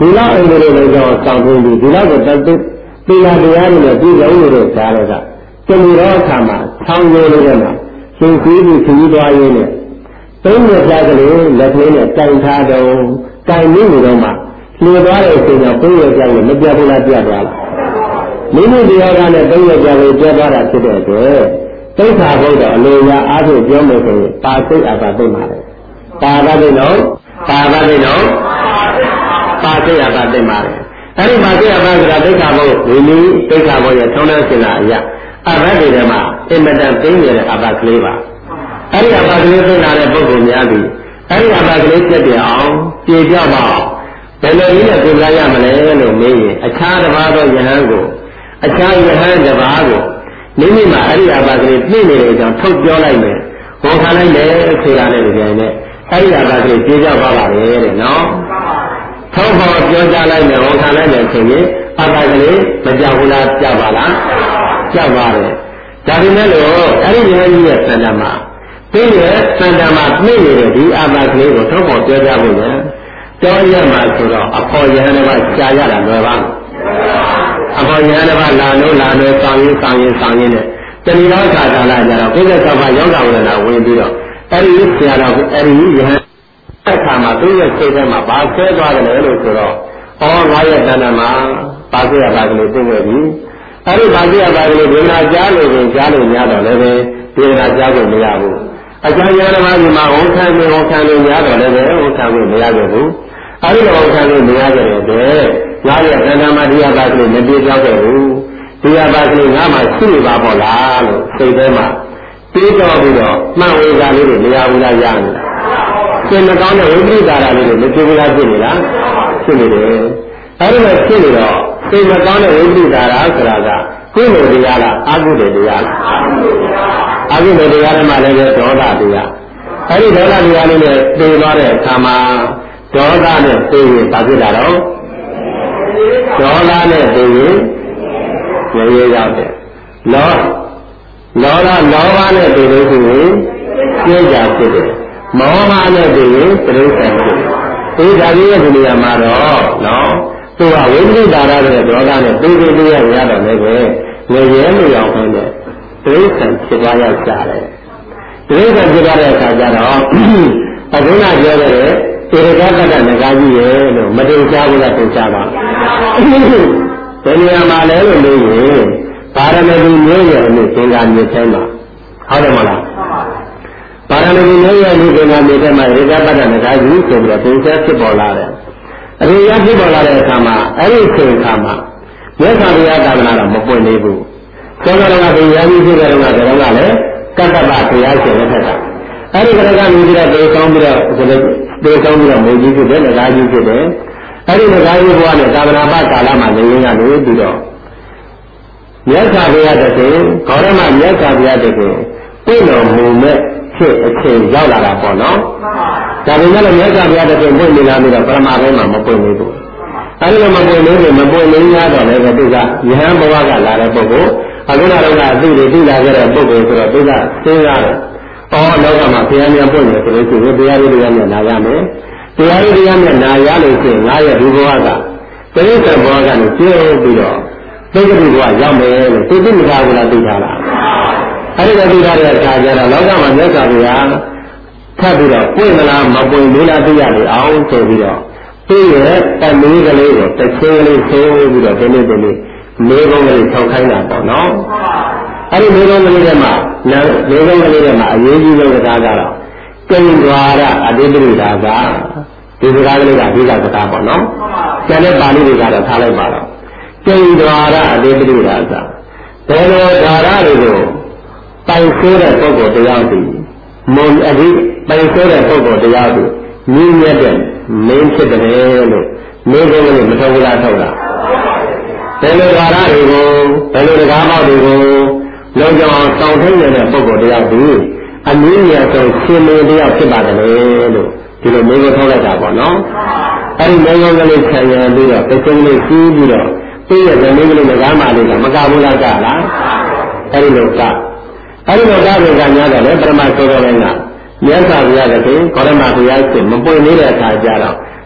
ဒီလောက်အင်္ဂလိပ်လိုကြောင့်စောင့်ပြီးဒီလောက်ကိုတတ်တရားတရားတွေနဲ့ပြည်စုံနေတဲ့ဈာရကတဏှာအခါမှာဆောင်းရိုးလေးနဲ့ရှင်ကြီးပြီးခရီးသွားရင်းနဲ့သုံးရပြကလေးလက်ကလေးနဲ့တိုင်ထားတော့တိုင်နေနေတော့မှလျှော်သွားတဲ့အချိန်ကသုံးရပြကလေးမပြတ်ဘူးလားပြတ်သွားလားမိမိတရားကနဲ့သုံးရပြကလေးပြတ်သွားတာဖြစ်တဲ့အတွက်သိက္ခာဘုဒ္ဓအလိုရာအားဖြင့်ပြောမယ်ဆိုရင်ပါစိတ်အပါသိမှာတယ်ပါပါသိနော်ပါပါသိနော်ပါစိတ်အပါသိမှာတယ်အဲ့ဒီပါစိတ်အပါဆိုတာသိက္ခာဘုဒ္ဓဒီနည်းသိက္ခာဘုဒ္ဓရဲ့ထုံးတမ်းစင်လာအရာအဘတ်တွေထဲမှာအင်မတန်သိနေတဲ့အဘတ်ကလေးပါအဲ့ဒီအဘတ်ကလေးသိလာတဲ့ပုဂ္ဂိုလ်များသည်အဲ့ဒီအဘတ်ကလေးဖြစ်ပြအောင်ပြေပြောက်ပါအောင်ဘယ်လိုနည်းနဲ့ပြင်လာရမလဲလို့မေးရင်အခြားတစ်ပါးသောယဟန်ကိုအခြားယဟန်တစ်ပါးကိုမိမိမှာအရိယာပါကလေးပြည့်နေတဲ့အကြောင်းထုတ်ပြောလိုက်မယ်။ဝန်ခံလိုက်မယ်ဆိုတာနဲ့ကြိုင်နဲ့အရိယာပါကလေးပြေကြပါပါလေတဲ့နော်။ထုတ်ဖို့ပြောကြလိုက်မယ်ဝန်ခံလိုက်မယ်ဆိုရင်အပါကလေးမကြောက်ဘူးလားကြောက်ပါလား။ကြောက်ပါတယ်။ဒါပေမဲ့လို့အဲ့ဒီယဟန်ကြီးရဲ့စံတမှာပြည့်ရဲ့စံတမှာပြည့်နေတဲ့ဒီအပါကလေးကိုထုတ်ဖို့ပြောကြဖို့လေ။တောရမှာဆိုတော့အဖို့ယဟန်ကရှားရတာလွယ်ပါ့။အပေါ်ညာတစ်ပါးလာလို့လာလို့ဆောင်ရင်းဆောင်ရင်းဆောင်ရင်းနဲ့တဏှာခါကာလကြတော့ပြည့်တဲ့ဆောက်ပါယောဂဝေဒနာဝင်ပြီးတော့အဲ့ဒီဆရာတော်အဲ့ဒီယဟန်အခါမှာသူ့ရဲ့စိတ်ထဲမှာဘာဆဲသွားတယ်လို့ဆိုတော့ဩငါရဲ့တဏ္ဍာမှာပါစိရပါကလေးသိခဲ့ပြီအဲ့ဒီပါစိရပါကလေးဝေဒနာကြားလို့ရင်ကြားလို့များတော့လည်းပဲဝေဒနာကြားလို့မရဘူးအကျဉ်းရဓမ္မကြီးမှာဝန်ခံလို့ဝန်ခံလို့များတော့လည်းပဲဝန်ခံလို့မရခဲ့ဘူးအဲ့ဒီတော့ဝန်ခံလို့မရခဲ့တဲ့ငါရဲ့တဏ္ဍာမှာဒီအပါကလေးမပြေကြောက်ခဲ့ဘူးဒီအပါကလေးငါမှရှိနေပါပေါ့လားလို့စိတ်ထဲမှာပြေးတော့ပြီးတော့မှန်ဝေဒနာလေးတွေမရဘူးလားရနေတာသင်မကောင်းတဲ့ဝိပရိဒါရလေးတွေမပြေဘူးလားဖြစ်နေလားဖြစ်နေတယ်အဲ့ဒီလိုဖြစ်နေတော့သင်မကောင်းတဲ့ဝိပရိဒါရဆိုတာကကုသိုလ်တရားလားအကုသိုလ်တရားလားအကုသိုလ်တရားတွေမှာလည်းဒေါသတရားအဲ့ဒီဒေါသတရားလေးနဲ့ပြေးသွားတဲ့အခါမှာဒေါသနဲ့ပြေးရင်ဘာဖြစ်လာတော့ဒေါသနဲ့ပြေးရင်ရရရောက်တယ်လောလောဘလောဘနဲ့ပြေးလို့ရှိရင်ကျေးကြဖြစ်တယ်မောဟနဲ့ပြေးရင်ပြိဿံဖြစ်တယ်ဒီဓာတ်ရဲ့ဒီနေရာမှာတော့နော်သူကဝိပရိဒါရတဲ့ဒေါသနဲ့ပြေးပြေးပြေးရရတော့လည်းပဲငရဲမရောက်ဘူးနဲ့ပြိဿံဖြစ်သွားရကြတယ်ပြိဿံဖြစ်သွားတဲ့အခါကျတော့အခုနပြောတဲ့ဧရကတ္တနဂါကြီးရဲ့လို့မတင်ရှားဘူးလားတင်ရှားပါဘယ်နေရာမှာလဲလို့လို့ရင်ပါရမီမျိုးရဲ့အမှုသင်္ကာမြေထဲမှာဟုတ်တယ်မလားပါရမီမျိုးရဲ့အမှုသင်္ကာမြေထဲမှာဧရကတ္တနဂါကြီးဆိုပြီးတော့တင်ရှားဖြစ်ပေါ်လာတယ်အရိယာဖြစ်ပေါ်လာတဲ့အခါမှာအဲ့ဒီအချိန်အခါမှာမြတ်စွာဘုရားသာသနာတော်မပွင့်သေးဘူးသောတော်ကဘုရားကြီးဖြစ်တဲ့တော့ကတော့ကလည်းကတ္တပဘုရားရှင်လက်ထက်ကအဲ့ဒီကရကမြည်ပြီးတော့တေဆောင်ပြီးတော့တေဆောင်ပြီးတော့မွေကြီးဖြစ်တယ်နဂါကြီးဖြစ်တယ်အဲ့ဒီနဂါကြီးဘုရားနဲ့သာသနာ့ဘာကာလမှာနေရင်းကနေပြီးတော့မြတ်စွာဘုရားတည်းခေါရမမြတ်စွာဘုရားတည်းကိုပြည့်တော်မူမဲ့ဖြစ်အချိန်ရောက်လာတာပေါ့နော်ဒါပေမဲ့လည်းမြတ်စွာဘုရားတည်းကိုပွင့်နေလာပြီးတော့ပရမဘုံမှာမပွင့်သေးဘူးအဲ့ဒီလိုမပွင့်လို့မပွင့်လို့ရတော့လည်းသူကယဟန်ဘဝကလာတဲ့ပုဂ္ဂိုလ်အခုနကတော့အသိတွေသိလာခဲ့တဲ့ပုဂ္ဂိုလ်ဆိုတော့သူကသိရတယ်။အော်လောကမှာဘုရားများပွင့်နေဆိုလို့ရှိရင်တရားရည်တရားများနာရမယ်။တရားရည်တရားများနာရလို့ရှိရင်ငါရဲ့ဒီဘဝကတိရိစ္ဆာန်ဘဝကနေကျင်းပြီးတော့သိက္ခာဘဝရောက်မယ်လို့သိသိမသာဘူးလားသိထားလား။အဲဒီလိုသိထားတဲ့အခါကျတော့လောကမှာမြတ်စွာဘုရားထပ်ပြီးတော့ပွင့်မလားမပွင့်ဘူးလားသိရလေအောင်ဆိုပြီးတော့သူ့ရဲ့တမီးကလေးကိုတစ်ချင်းကလေးဆိုးပြီးတော့ဒီနေ့ဒီနေ့မေးခွန်းကလေးထောက်ခိုင်းတာပေါ့နော်။အဲဒီမေးခွန်းကလေးထဲမှာမေးခွန်းကလေးထဲမှာအရေးကြီးဆုံးစကားကတော့ကိဉ္ဒွာရအတိပရိဒါကဒီစကားကလေးကအဓိကစကားပေါ့နော်။ကျန်တဲ့ပါဠိတွေကတော့ထားလိုက်ပါတော့။ကိဉ္ဒွာရအတိပရိဒါကဘယ်လိုဓာရတွေကိုပိုင်ဆိုးတဲ့ပုဂ္ဂိုလ်တရားသည်မုံအဓိပိုင်ဆိုးတဲ့ပုဂ္ဂိုလ်တရားသည်မြင့်မြတ်တဲ့မင်းဖြစ်တယ်လို့မေးခွန်းကလေးမထောက်ဘူးလားထောက်လားဘယ်လိုဓာရတွေကိုဘယ်လိုတကားပေါက်တွေကိုလုံးကြောင်စောင့်ထိန်နေတဲ့ပုဂ္ဂိုလ်တရားသည်အနည်းငယ်ဆုံးရှင်မင်းတရားဖြစ်ပါတယ်လို့ဒီလိုမေးခွန်းထောက်လိုက်တာပေါ့နော်အဲဒီမေးခွန်းကလေးဆံရံပြီးတော့တစ်ချိန်လေးစီးပြီးတော့ပြည့်ရဲ့ဇမင်းကလေးငကားမလေးကမကဘူးလားကလားအဲဒီလိုကအဲဒီလိုကတွေကများတယ်လေပရမဆိုတော်လည်းကမြတ်စွာဘုရားကတည်းကကောရမဘုရားရှင်မပွင့်နေတဲ့အခါကျတော့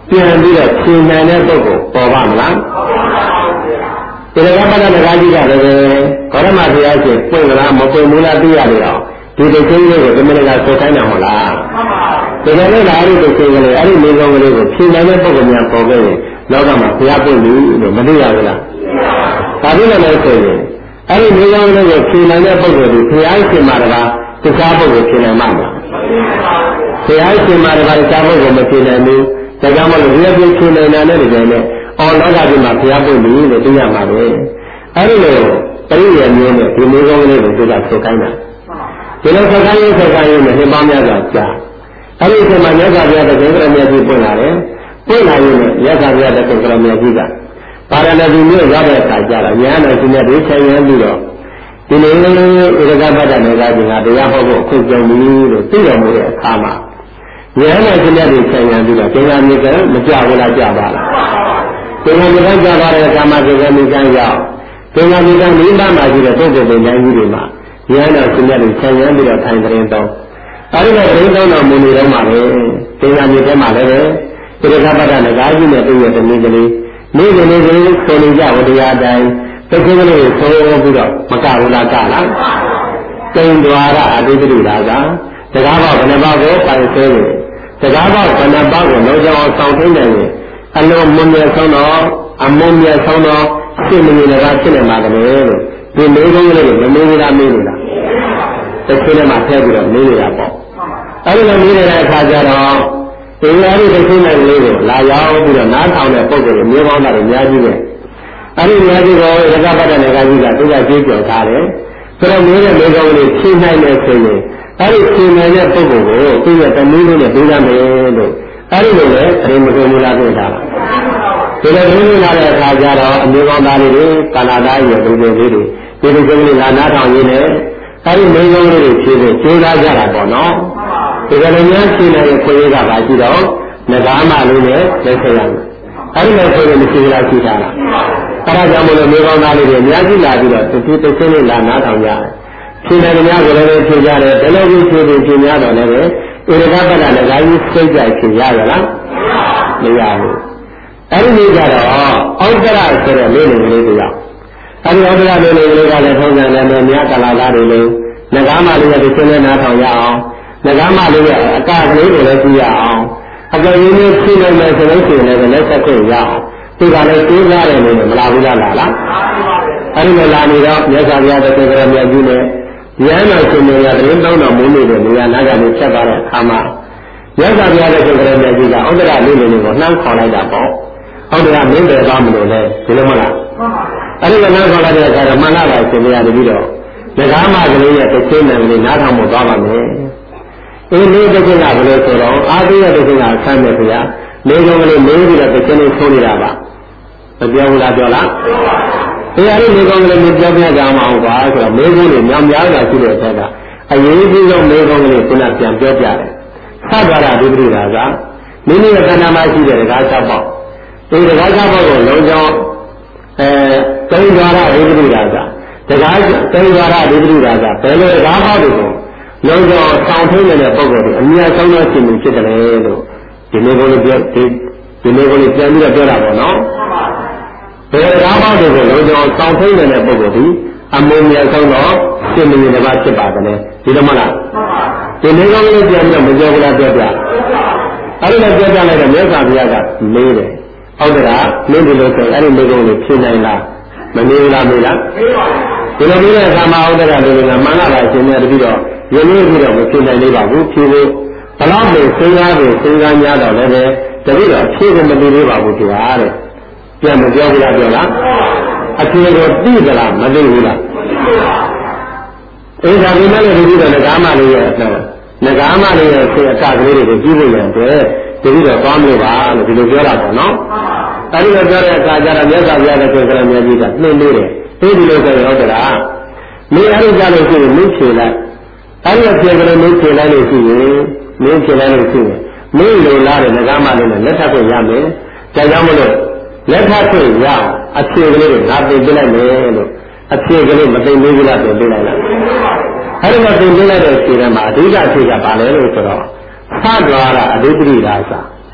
ပြန်ပြီးတော့ဖြေနိုင်တဲ့ပုဂ္ဂိုလ်ပေါ်ပါမလားဒီကပ္ပဒနဂါကြီးကလည်းကောရမဘုရားရှင်ပွင့်လားမပွင့်ဘူးလားသိရလေတော့ဒီတစ်ချင်းလေးကိုဒီမနကဆိုခိုင်းတာမဟုတ်လားဒီကနေ့လာအဲ့ဒီတစ်ချင်းကလေးအဲ့ဒီမိကုံးကလေးကိုဖြေနိုင်တဲ့ပုဂ္ဂိုလ်များပေါ်ခဲ့ရင်လောကမှာဘုရားပွင့်ပြီလို့မသိရဘူးလားဒါဖြစ်လို့လည်းဆိုရင်အဲ့ဒီမိကုံးလေးကိုဖြေနိုင်တဲ့ပုဂ္ဂိုလ်ဒီဘုရားရှင်မှာတကားတခြားပုဂ္ဂိုလ်ဖြေနိုင်မှာမလားဘုရားရှင်မှာတကားတခြားပုဂ္ဂိုလ်မဖြေနိုင်ဘူးဒါကြောင့်မလို့ဒီအပြည့်ဖြေနိုင်တာနဲ့ဒီကြိမ်နဲ့အော်လောကကြီးမှာဘုရားပွင့်ပြီလို့သိရမှာပဲအဲ့ဒီလိုပရိယေမျိုးနဲ့ဒီမိကုံးလေးကိုသူကဆိုခိုင်းတာဒီလိုဆိုခိုင်းရေးဆိုခိုင်းရေးနဲ့နှစ်ပေါင်းများစွာကြာအဲ့ဒီအချိန်မှာမြတ်စွာဘုရားတဲ့သင်္ကရမြတ်ကြီးပွင့်လာတယ်ပွင့်လာရင်မြတ်စွာဘုရားတဲ့သင်္ကရမြတ်ကြီးကပါရဏသီမြို့ရောက်တဲ့အခါကျတော့ဉာဏ်တော်ရှင်မြတ်တွေဆင်ရပြီးတော့ဒီလိုဧရကပတ္တနေကကြီးကတရားဟောဖို့အခုကြုံပြီလို့သိတော်မူတဲ့အခါမှာဉာဏ်တော်ရှင်မြတ်တွေဆင်ရပြီးတော့သင်္ကရမြတ်ကမကြဘူးလားကြပါလားသင်္ကရမြတ်ကြပါတဲ့ကာမသင်္ကရမြတ်ရောက်သင်္ကရမြတ်မိဘမှာရှိတဲ့ပုဂ္ဂိုလ်တွေဉာဏ်ကြီးတွေမှာဉာဏ်တော်ရှင်မြတ်တွေဆင်ရပြီးတော့ထိုင်တဲ့တော့အဲဒီလိုရင်းသုံးတော်မူနေတော့မှပဲသင်္ကန်းမြေထဲမှာလည်းပဲဒီကပ္ပဒနဂါကြီးနဲ့တွေ့ရတဲ့နေ့ကလေးနေ့ကလေးကိုဆိုနေကြဝတရားတိုင်းတစ်ခုကလေးဆိုပြီးတော့မကဘူးလားကလားတိမ်ဒွါရအတိတိလာကတကားပေါက်ဘယ်နှပါးကိုပိုင်ဆဲတယ်တကားပေါက်ဘယ်နှပါးကိုလုံးကြောင်းဆောင်ထိန်နိုင်တယ်အလုံးမွန်မြတ်ဆုံးတော့အမွန်မြတ်ဆုံးတော့ဖြစ်နေနေတာဖြစ်နေမှာတည်းလို့ဒီလေးကုန်းကလေးကိုမမေးဘူးလားမေးလို့လားတစ်ခုနဲ့မှထည့်ပြီးတော့မေးနေတာပေါ့အဲဒီလိုမေးနေတဲ့အခါကျတော့ဒီလိုအဲ့ဒီတစ်ခုနဲ့လေးကိုလာရောက်ပြီးတော့နားထောင်တဲ့ပုဂ္ဂိုလ်တွေမျိုးပေါင်းတာတွေအများကြီးပဲအဲ့ဒီအများကြီးကိုရကပတ္တနေကကြီးကသူကကြေးကြော်ထားတယ်ဆိုတော့မျိုးတဲ့မျိုးကောင်းလေးဖြည့်နိုင်တဲ့ဆိုရင်အဲ့ဒီဖြည့်နိုင်တဲ့ပုဂ္ဂိုလ်ကိုသူ့ရဲ့တမီးလေးနဲ့ပြေးရမယ်လို့အဲ့ဒီလိုလေအရင်မကုန်ဘူးလားပြောတာဒီလိုမျိုးလာတဲ့အခါကျတော့အမျိုးကောင်းသားလေးတွေကာလာသားရဲ့ဒုတိယလေးတွေဒီလိုမျိုးလေးလာနားထောင်ရင်းနဲ့အဲ့ဒီမိန်းကောင်းလေးတွေဖြည့်ဖို့ကြိုးစားကြတာပေါ့နော်ဒီကနေ့များဖြည့်နိုင်တဲ့ခွင့်ရကပါရှိတော့ငကားမလေးနဲ့လက်ဆက်ရမယ်အဲ့ဒီလိုဆိုရင်မရှိဘူးလားရှိတာလားအဲ့ဒါကြောင့်မလို့မိန်းကောင်းသားလေးတွေအများကြီးလာပြီးတော့သူတစ်ဆင်းလေးလာနားထောင်ကြတယ်ဖြည့်နိုင်တဲ့များကိုလည်းဖြည့်ကြတယ်ဘယ်လိုဖြည့်ဖြည့်ဖြည့်များတော့လည်းပဲဧရကပတ္တငကားကြီးစိတ်ကြိုက်ဖြည့်ရရလားမရဘူးအဲ့ဒီနေ့ကျတော့အောက်တရဆိုတဲ့လေးလေးလေးတယောက်အဲဒီအောက်တရလေးလေးလေးကလည်းထုံးစံတယ်မြတ်ကလာသားတွေလို့ငကားမလေးရဲ့ဒီစင်းနဲ့နားထောင်ရအောင်ငကားမလေးရဲ့အကကလေးကိုလည်းကြည့်ရအောင်အကယ်၍နဲ့ဖြည့်နိုင်မယ်ဆိုလို့ရှိရင်လည်းလက်ဆက်ခွင့်ရအောင်သူကလည်းသိသားတယ်လို့မလာဘူးလားလားအဲဒီလိုလာနေတော့မြတ်စွာဘုရားတကယ်ကြမြတ်ကြီးနဲ့ဉာဏ်တော်ရှင်တွေကတရင်တောင်းတော်မူနေတဲ့နေရာနာကနေဖြတ်သွားတဲ့အခါမှာမြတ်စွာဘုရားတကယ်ကြမြတ်ကြီးကဩဒရလေးလေးကိုနှမ်းခေါ်လိုက်တာပေါ့ဩဒရမင်းတယ်သွားမလို့လေဒီလိုမလားအဲဒီကနှမ်းခေါ်လိုက်တဲ့အခါတော့မှန်လားပါရှင်ဘုရားတပည့်တော်ငကားမကလေးရဲ့တစ်ချိန်နဲ့ကလေးနားထောင်ဖို့သွားပါမယ်အေးလေးတစ်ချိန်ကဘယ်လိုဆိုတော့အာသီးရဲ့တစ်ချိန်ကဆမ်းမယ်ခင်ဗျာလေးကုန်းကလေးမေးပြီးတော့တစ်ချိန်လေးဆိုးနေတာပါမပြောဘူးလားပြောလားအေးအဲ့ဒီလေးကုန်းကလေးမပြောပြကြအောင်ပါကွာဆိုတော့မေးဖို့လေညောင်များတာရှိတဲ့အထက်ကအရေးကြီးဆုံးလေးကုန်းကလေးခုနပြန်ပြောပြတယ်သဗ္ဗရာဒုတိယကမိမိရဲ့ခန္ဓာမှာရှိတဲ့တကား၆ပေါက်ဒီတကား၆ပေါက်ကိုလုံးကြောင်းအဲသိဉ္ဇာရဒုတိယကတကားသိဉ္ဇာရဒုတိယကဘယ်လိုတကားပေါက်တွေကိုလုံးကြောင်းဆောင်ထိနေတဲ့ပုဂ္ဂိုလ်တွေအများဆုံးသောရှင်မှုဖြစ်တယ်လို့ဒီလိုကိုလည်းပြောဒီဒီလိုကိုလည်းပြန်ပြီးတော့ပြောတာပေါ့နော်ဘယ်တကားပေါက်တွေကိုလုံးကြောင်းဆောင်ထိနေတဲ့ပုဂ္ဂိုလ်ဒီအမုံမြတ်ဆုံးသောရှင်မှုတစ်ပါးဖြစ်ပါတယ်ဒီလိုမလားဒီလေးကောင်းလေးပြန်ပြီးတော့မပြောဘူးလားပြောပြအဲ့ဒီလိုပြောပြလိုက်တော့မြတ်စွာဘုရားကမေးတယ်ဟုတ်ကဲ့လားမင်းဒီလိုဆိုအဲ့ဒီလေးကောင်းလေးဖြေနိုင်လားမမေးဘူးလားမေးလားဒီလိုမေးတဲ့အခါမှာဟုတ်ကဲ့လူတွေကမှန်လားပါရှင်များတပြီးတော့ယနေ့ပြီးတော့မဖြေနိုင်သေးပါဘူးဖြေဖို့ဘလောက်ပဲစဉ်းစားပြီးစဉ်းစားများတော့လည်းပဲတပြီးတော့ဖြေဖို့မသိသေးပါဘူးဆိုတာတဲ့ပြန်မပြောဘူးလားပြောလားအဖြေကိုသိကြလားမသိဘူးလားအေးဒါပေမဲ့လည်းဒီလိုငကားမလေးရဲ့အတော့ငကားမလေးရဲ့ဆေးအကကလေးတွေကိုကြည့်လို့ရတယ်တပြီးတော့သွားမလို့ပါလို့ဒီလိုပြောတာပေါ့နော်အဲဒီလိုပြောတဲ့အခါကျတော့မြတ်စွာဘုရားရဲ့ကိုယ်ကလည်းမြတ်ကြီးကနှင်းနေတယ်အေးဒီလိုဆိုရင်ဟုတ်ကလားမင်းအဲဒီကြလို့ရှိရင်မင်းဖြေလိုက်အဲဒီဖြေကလေးမင်းဖြေလိုက်လို့ရှိရင်မင်းဖြေလိုက်လို့ရှိရင်မင်းလိုလားတဲ့ငကားမလေးနဲ့လက်ထပ်ခွင့်ရမယ်ဒါကြောင့်မလို့လက်ထပ်ခွင့်ရအောင်အဖြေကလေးကိုငါပြင်ပြလိုက်မယ်လို့အဖြေကလေးမသိသေးဘူးလားပြင်ပြလိုက်လားအဲဒီမှာပြင်ပြလိုက်တဲ့ခြေထဲမှာအဓိကအဖြေကဘာလဲလို့ဆိုတော့သဒ္ဒဝါရအဓိပတိဒါစာ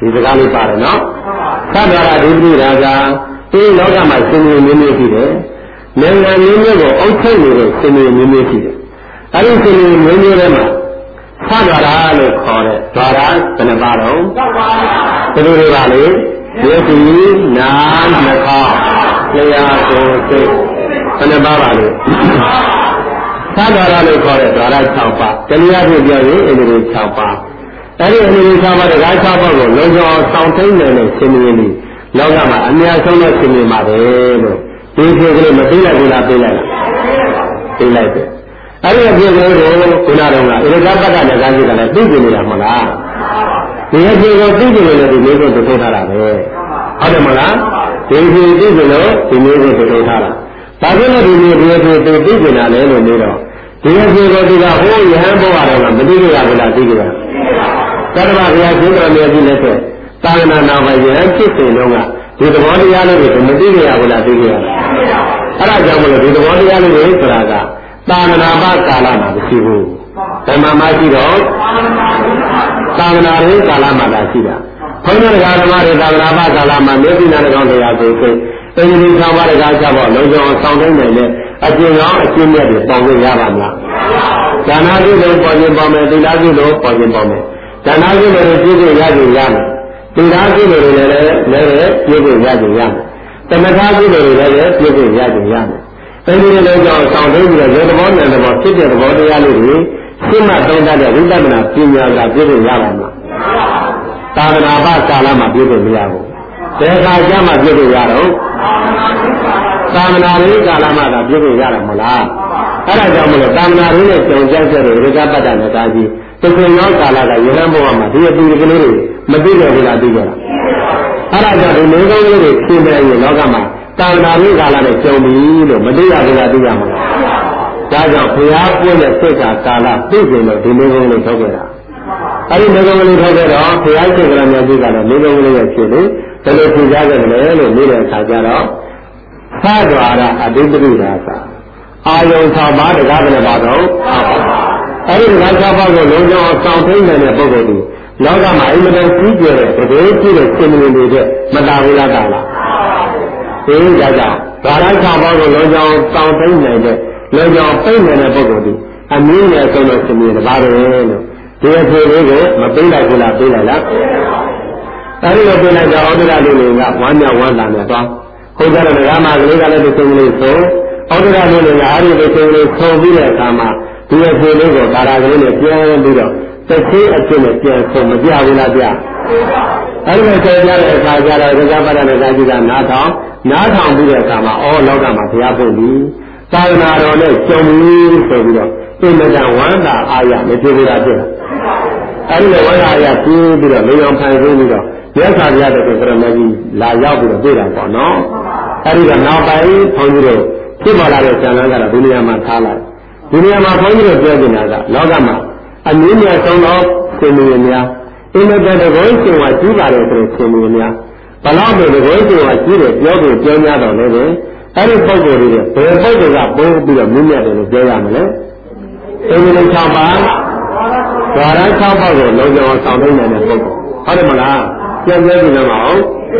ဒီစကားလေးပါတယ်နော်သတ္တရာဒိဋ္ဌိရာဇာဒီလောကမှာရှင်ရှင်မျိုးမျိုးရှိတယ်နိုင်ငံမျိုးမျိုးကိုအုပ်ချုပ်နေတဲ့ရှင်ရှင်မျိုးမျိုးရှိတယ်အဲဒီရှင်ရှင်မျိုးမျိုးတွေမှာသတ္တရာလို့ခေါ်တဲ့ဓာရာဘယ်နှပါတော့ဘယ်လိုတွေပါလဲယုတ်တိနာနှာခေါင်းလျှာကိုယ်စိတ်ဘယ်နှပါပါလဲသတ္တရာလို့ခေါ်တဲ့ဓာရာ၆ပါးတရားပြပြောရင်အင်္ဂလိပ်၆ပါးအဲဒီအင်္ဂလိပ်၆ပါးတရား၆ပါးကိုလုံးစုံဆောင်သိနေတဲ့ရှင်ရှင်မျိုးလောကမှာအများဆုံးသောရှင်ရှင်မှာပဲလို့ဒီဖြေကလေးမသိလိုက်ဘူးလားသိလိုက်လားသိလိုက်တယ်အဲ့ဒီအဖြစ်ကလေးကိုခုနကတော့ဣရကပတ္တနဲ့ကာကြီးကလည်းသိကြနေတာမဟုတ်လားဒီအဖြစ်ကိုသိကြတယ်လို့ဒီမျိုးကိုထုတ်ထားတာပဲဟုတ်တယ်မလားဒီအဖြစ်သိကြလို့ဒီမျိုးကိုထုတ်ထားတာဒါကြောင့်ဒီမျိုးဒီအဖြစ်သိသိကြတာလေလို့နေတော့ဒီအဖြစ်ကိုဒီကဟိုယဟန်ဘဝတော့မသိကြရဘူးလားသိကြတာသတ္တဗဘုရားရှင်တော်မြတ်ကြီးလက်ထက်သာသနာတော်မှာယဟန်ဖြစ်စဉ်တုန်းကဒီသဘောတရားလေးကိုမသိကြရဘူးလားသိကြရလားအဲ့ဒါကြောင့်မလို့ဒီသဘောတရားလေးကိုဆိုတာကသာသနာ့ဘာကာလမှာမရှိဘူးဓမ္မမရှိတော့သာသနာ့ရေးကာလမှာသာရှိတာဘုန်းကြီးတရားဓမ္မတွေသာသနာ့ဘာကာလမှာမေတ္တာတော်တရားကိုသိအင်းဒီဆောင်ပါတရားချက်ပေါ့လုံးစုံဆောင်တိုင်းနိုင်တဲ့အကျဉ်းကောင်းအကျဉ်းမြတ်တွေပေါင်းလို့ရပါမလားဒါနာပြုလို့ပေါ်ခြင်းပေါင်းမယ်သီလပြုလို့ပေါ်ခြင်းပေါင်းမယ်ဒါနာပြုလို့ပြည့်စုံရကြရမယ်သီလပြုလို့လည်းလည်းပြည့်စုံရကြရမယ်သမထပြုလို့လည်းပြည့်စုံရကြရမယ်အဲဒီလိုကြောင့်ဆောင်သိပြီးတော့ရေသဘောနဲ့သဘောဖြစ်တဲ့သဘောတရားလေးတွေရှင်းမှသုံးတတ်တဲ့ဝိပဿနာပညာကပြည့်စုံရပါမှာသာသနာ့ဘာကာလမှာပြည့်စုံမရဘူးဘယ်ခါကျမှပြည့်စုံရတော့သာသနာ့ရေးကာလမှာသာပြည့်စုံရတာမဟုတ်လားအဲ့ဒါကြောင့်မလို့သာသနာ့ရေးနဲ့ကြုံကြတဲ့ရေကပတ္တနဲ့ကာကြီးသခင်ရောကာလကယဟန်ဘဝမှာဒီအတူကလေးတွေမသိကြဘူးလားသိကြလားအဲ့ဒါကြောင့်ဒီမျိုးကောင်းလေးတွေရှင်းနေရင်လောကမှာသာသနာ့ရေးကာလနဲ့ကြုံပြီလို့မသိရဘူးလားသိရမှာဒါကြောင့်ဘုရားပွင့်တဲ့စိတ်ကကာလသိကျင်လို့ဒီမျိုးကောင်းလေးထုတ်ခဲ့တာအဲ့ဒီမျိုးကောင်းလေးထုတ်ခဲ့တော့ဘုရားရှင်ကလည်းမြတ်ကြီးကလည်းမျိုးကောင်းလေးရဲ့ဖြစ်လို့ဘယ်လိုဖြေကြခဲ့လဲလို့နေတဲ့အခါကျတော့သဒ္ဒဝါရအတိပ္ပိဒါသာအာယုံ၆ပါးတရားကလည်းပါတော့အဲ့ဒီတရား၆ပါးကိုလုံးဝဆောင်သိနေတဲ့ပုဂ္ဂိုလ်ဒီလောကမှာအိမ်မတော်ကြီးကျယ်တဲ့တကယ်ကြီးတဲ့ရှင်မင်းတွေမတာဝိလာတာလားဒီကြကြောင့်ဒါရ၆ပါးကိုလုံးဝဆောင်သိနေတဲ့လုံးဝသိနေတဲ့ပုဂ္ဂိုလ်ဒီအနည်းနဲ့ဆုံးလို့ရှင်မင်းတွေပါတယ်လို့ဒီအဖြစ်လေးကိုမသိလိုက်ဘူးလားသိလိုက်လားအဲ့ဒီလိုသိလိုက်တော့ဩဒရလူတွေကဝမ်းမြောက်ဝမ်းသာနဲ့တော့ဟုတ်ကြတယ်ဓမ္မကလေးကလည်းဒီဆုံးလေးဆိုဩဒရလူတွေကအားရဒီဆုံးလေးဆုံးပြီးတဲ့အခါမှာဒီအဖြစ်လေးကိုဒါရကလေးနဲ့ပြန်ပြီးတော့တစ်ခေတ်အဖြစ်နဲ့ပြန်ဆုံးမပြဘူးလားဗျအဲ့ဒီလိုဆက်ကြတဲ့အခါကျတော့ဒုက္ခပဒနာကြီးကနားထောင်နားထောင်ပြီးတဲ့အခါမှာဩလောကမှာဘုရားပုတ်ပြီးသာသနာတော်နဲ့ကြုံပြီးဆိုပြီးတော့အင်မတန်ဝမ်းသာအားရမဖြစ်ဘူးလားဖြစ်လားအဲ့ဒီလိုဝမ်းသာအားရပြီးပြီးတော့လေအောင်ဖန်ဆင်းပြီးတော့မြတ်စွာဘုရားတဲ့ဆိုရမကြီးလာရောက်ပြီးတော့တွေ့တာပေါ့နော်အဲ့ဒီကနောက်ပိုင်းဘုန်းကြီးတို့ဖြစ်ပေါ်လာတဲ့ဇာလန်းကတော့ဒီနေရာမှာထားလိုက်ဒီနေရာမှာဘုန်းကြီးတို့ပြောနေတာကလောကမှာအနည်းငယ်ဆုံးသောရှင်လူများအင်မတန်တကုန်းရှင်ဝါကြီးပါတယ်ဆိုတဲ့ရှင်လူများဘလောက်ပဲတကုန်းရှင်ဝါကြီးတယ်ပြောဖို့ပြောများတော့လည်းပဲအဲ့ဒီပုဂ္ဂိုလ်တွေဘယ်ပုဂ္ဂိုလ်ကပိုးပြီးတော့မြင့်မြတ်တယ်လို့ပြောရမလဲအင်္ဂလိပ်၆ပါးဓာရ၆ပါးကိုလုံးဝဆောင်သိနိုင်တဲ့ပုဂ္ဂိုလ်ဟုတ်တယ်မလားပြန်ပြောကြည့်လို့မအောင်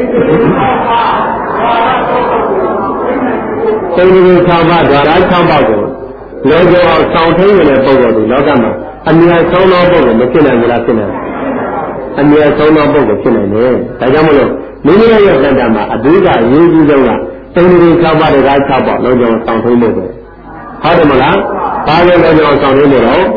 အင်္ဂလိပ်၆ပါးဓာရ၆ပါးကိုလုံးဝဆောင်သိနိုင်တဲ့ပုဂ္ဂိုလ်ဒီလောကမှာအမြဲဆုံးသောပုဂ္ဂိုလ်မဖြစ်နိုင်ဘူးလားဖြစ်နိုင်အမြဲဆုံးသောပုဂ္ဂိုလ်ဖြစ်နိုင်တယ်ဒါကြောင့်မလို့မိမိရဲ့စံတမ်းမှာအဓိကအရေးကြီးဆုံးကအင်္ဂလိပ်၆ပါးတရား၆ပါးလုံးဝဆောင်သိနိုင်ဖို့ပဲဟုတ်တယ်မလားဘာလို့လုံးဝဆောင်သိနိုင်တော့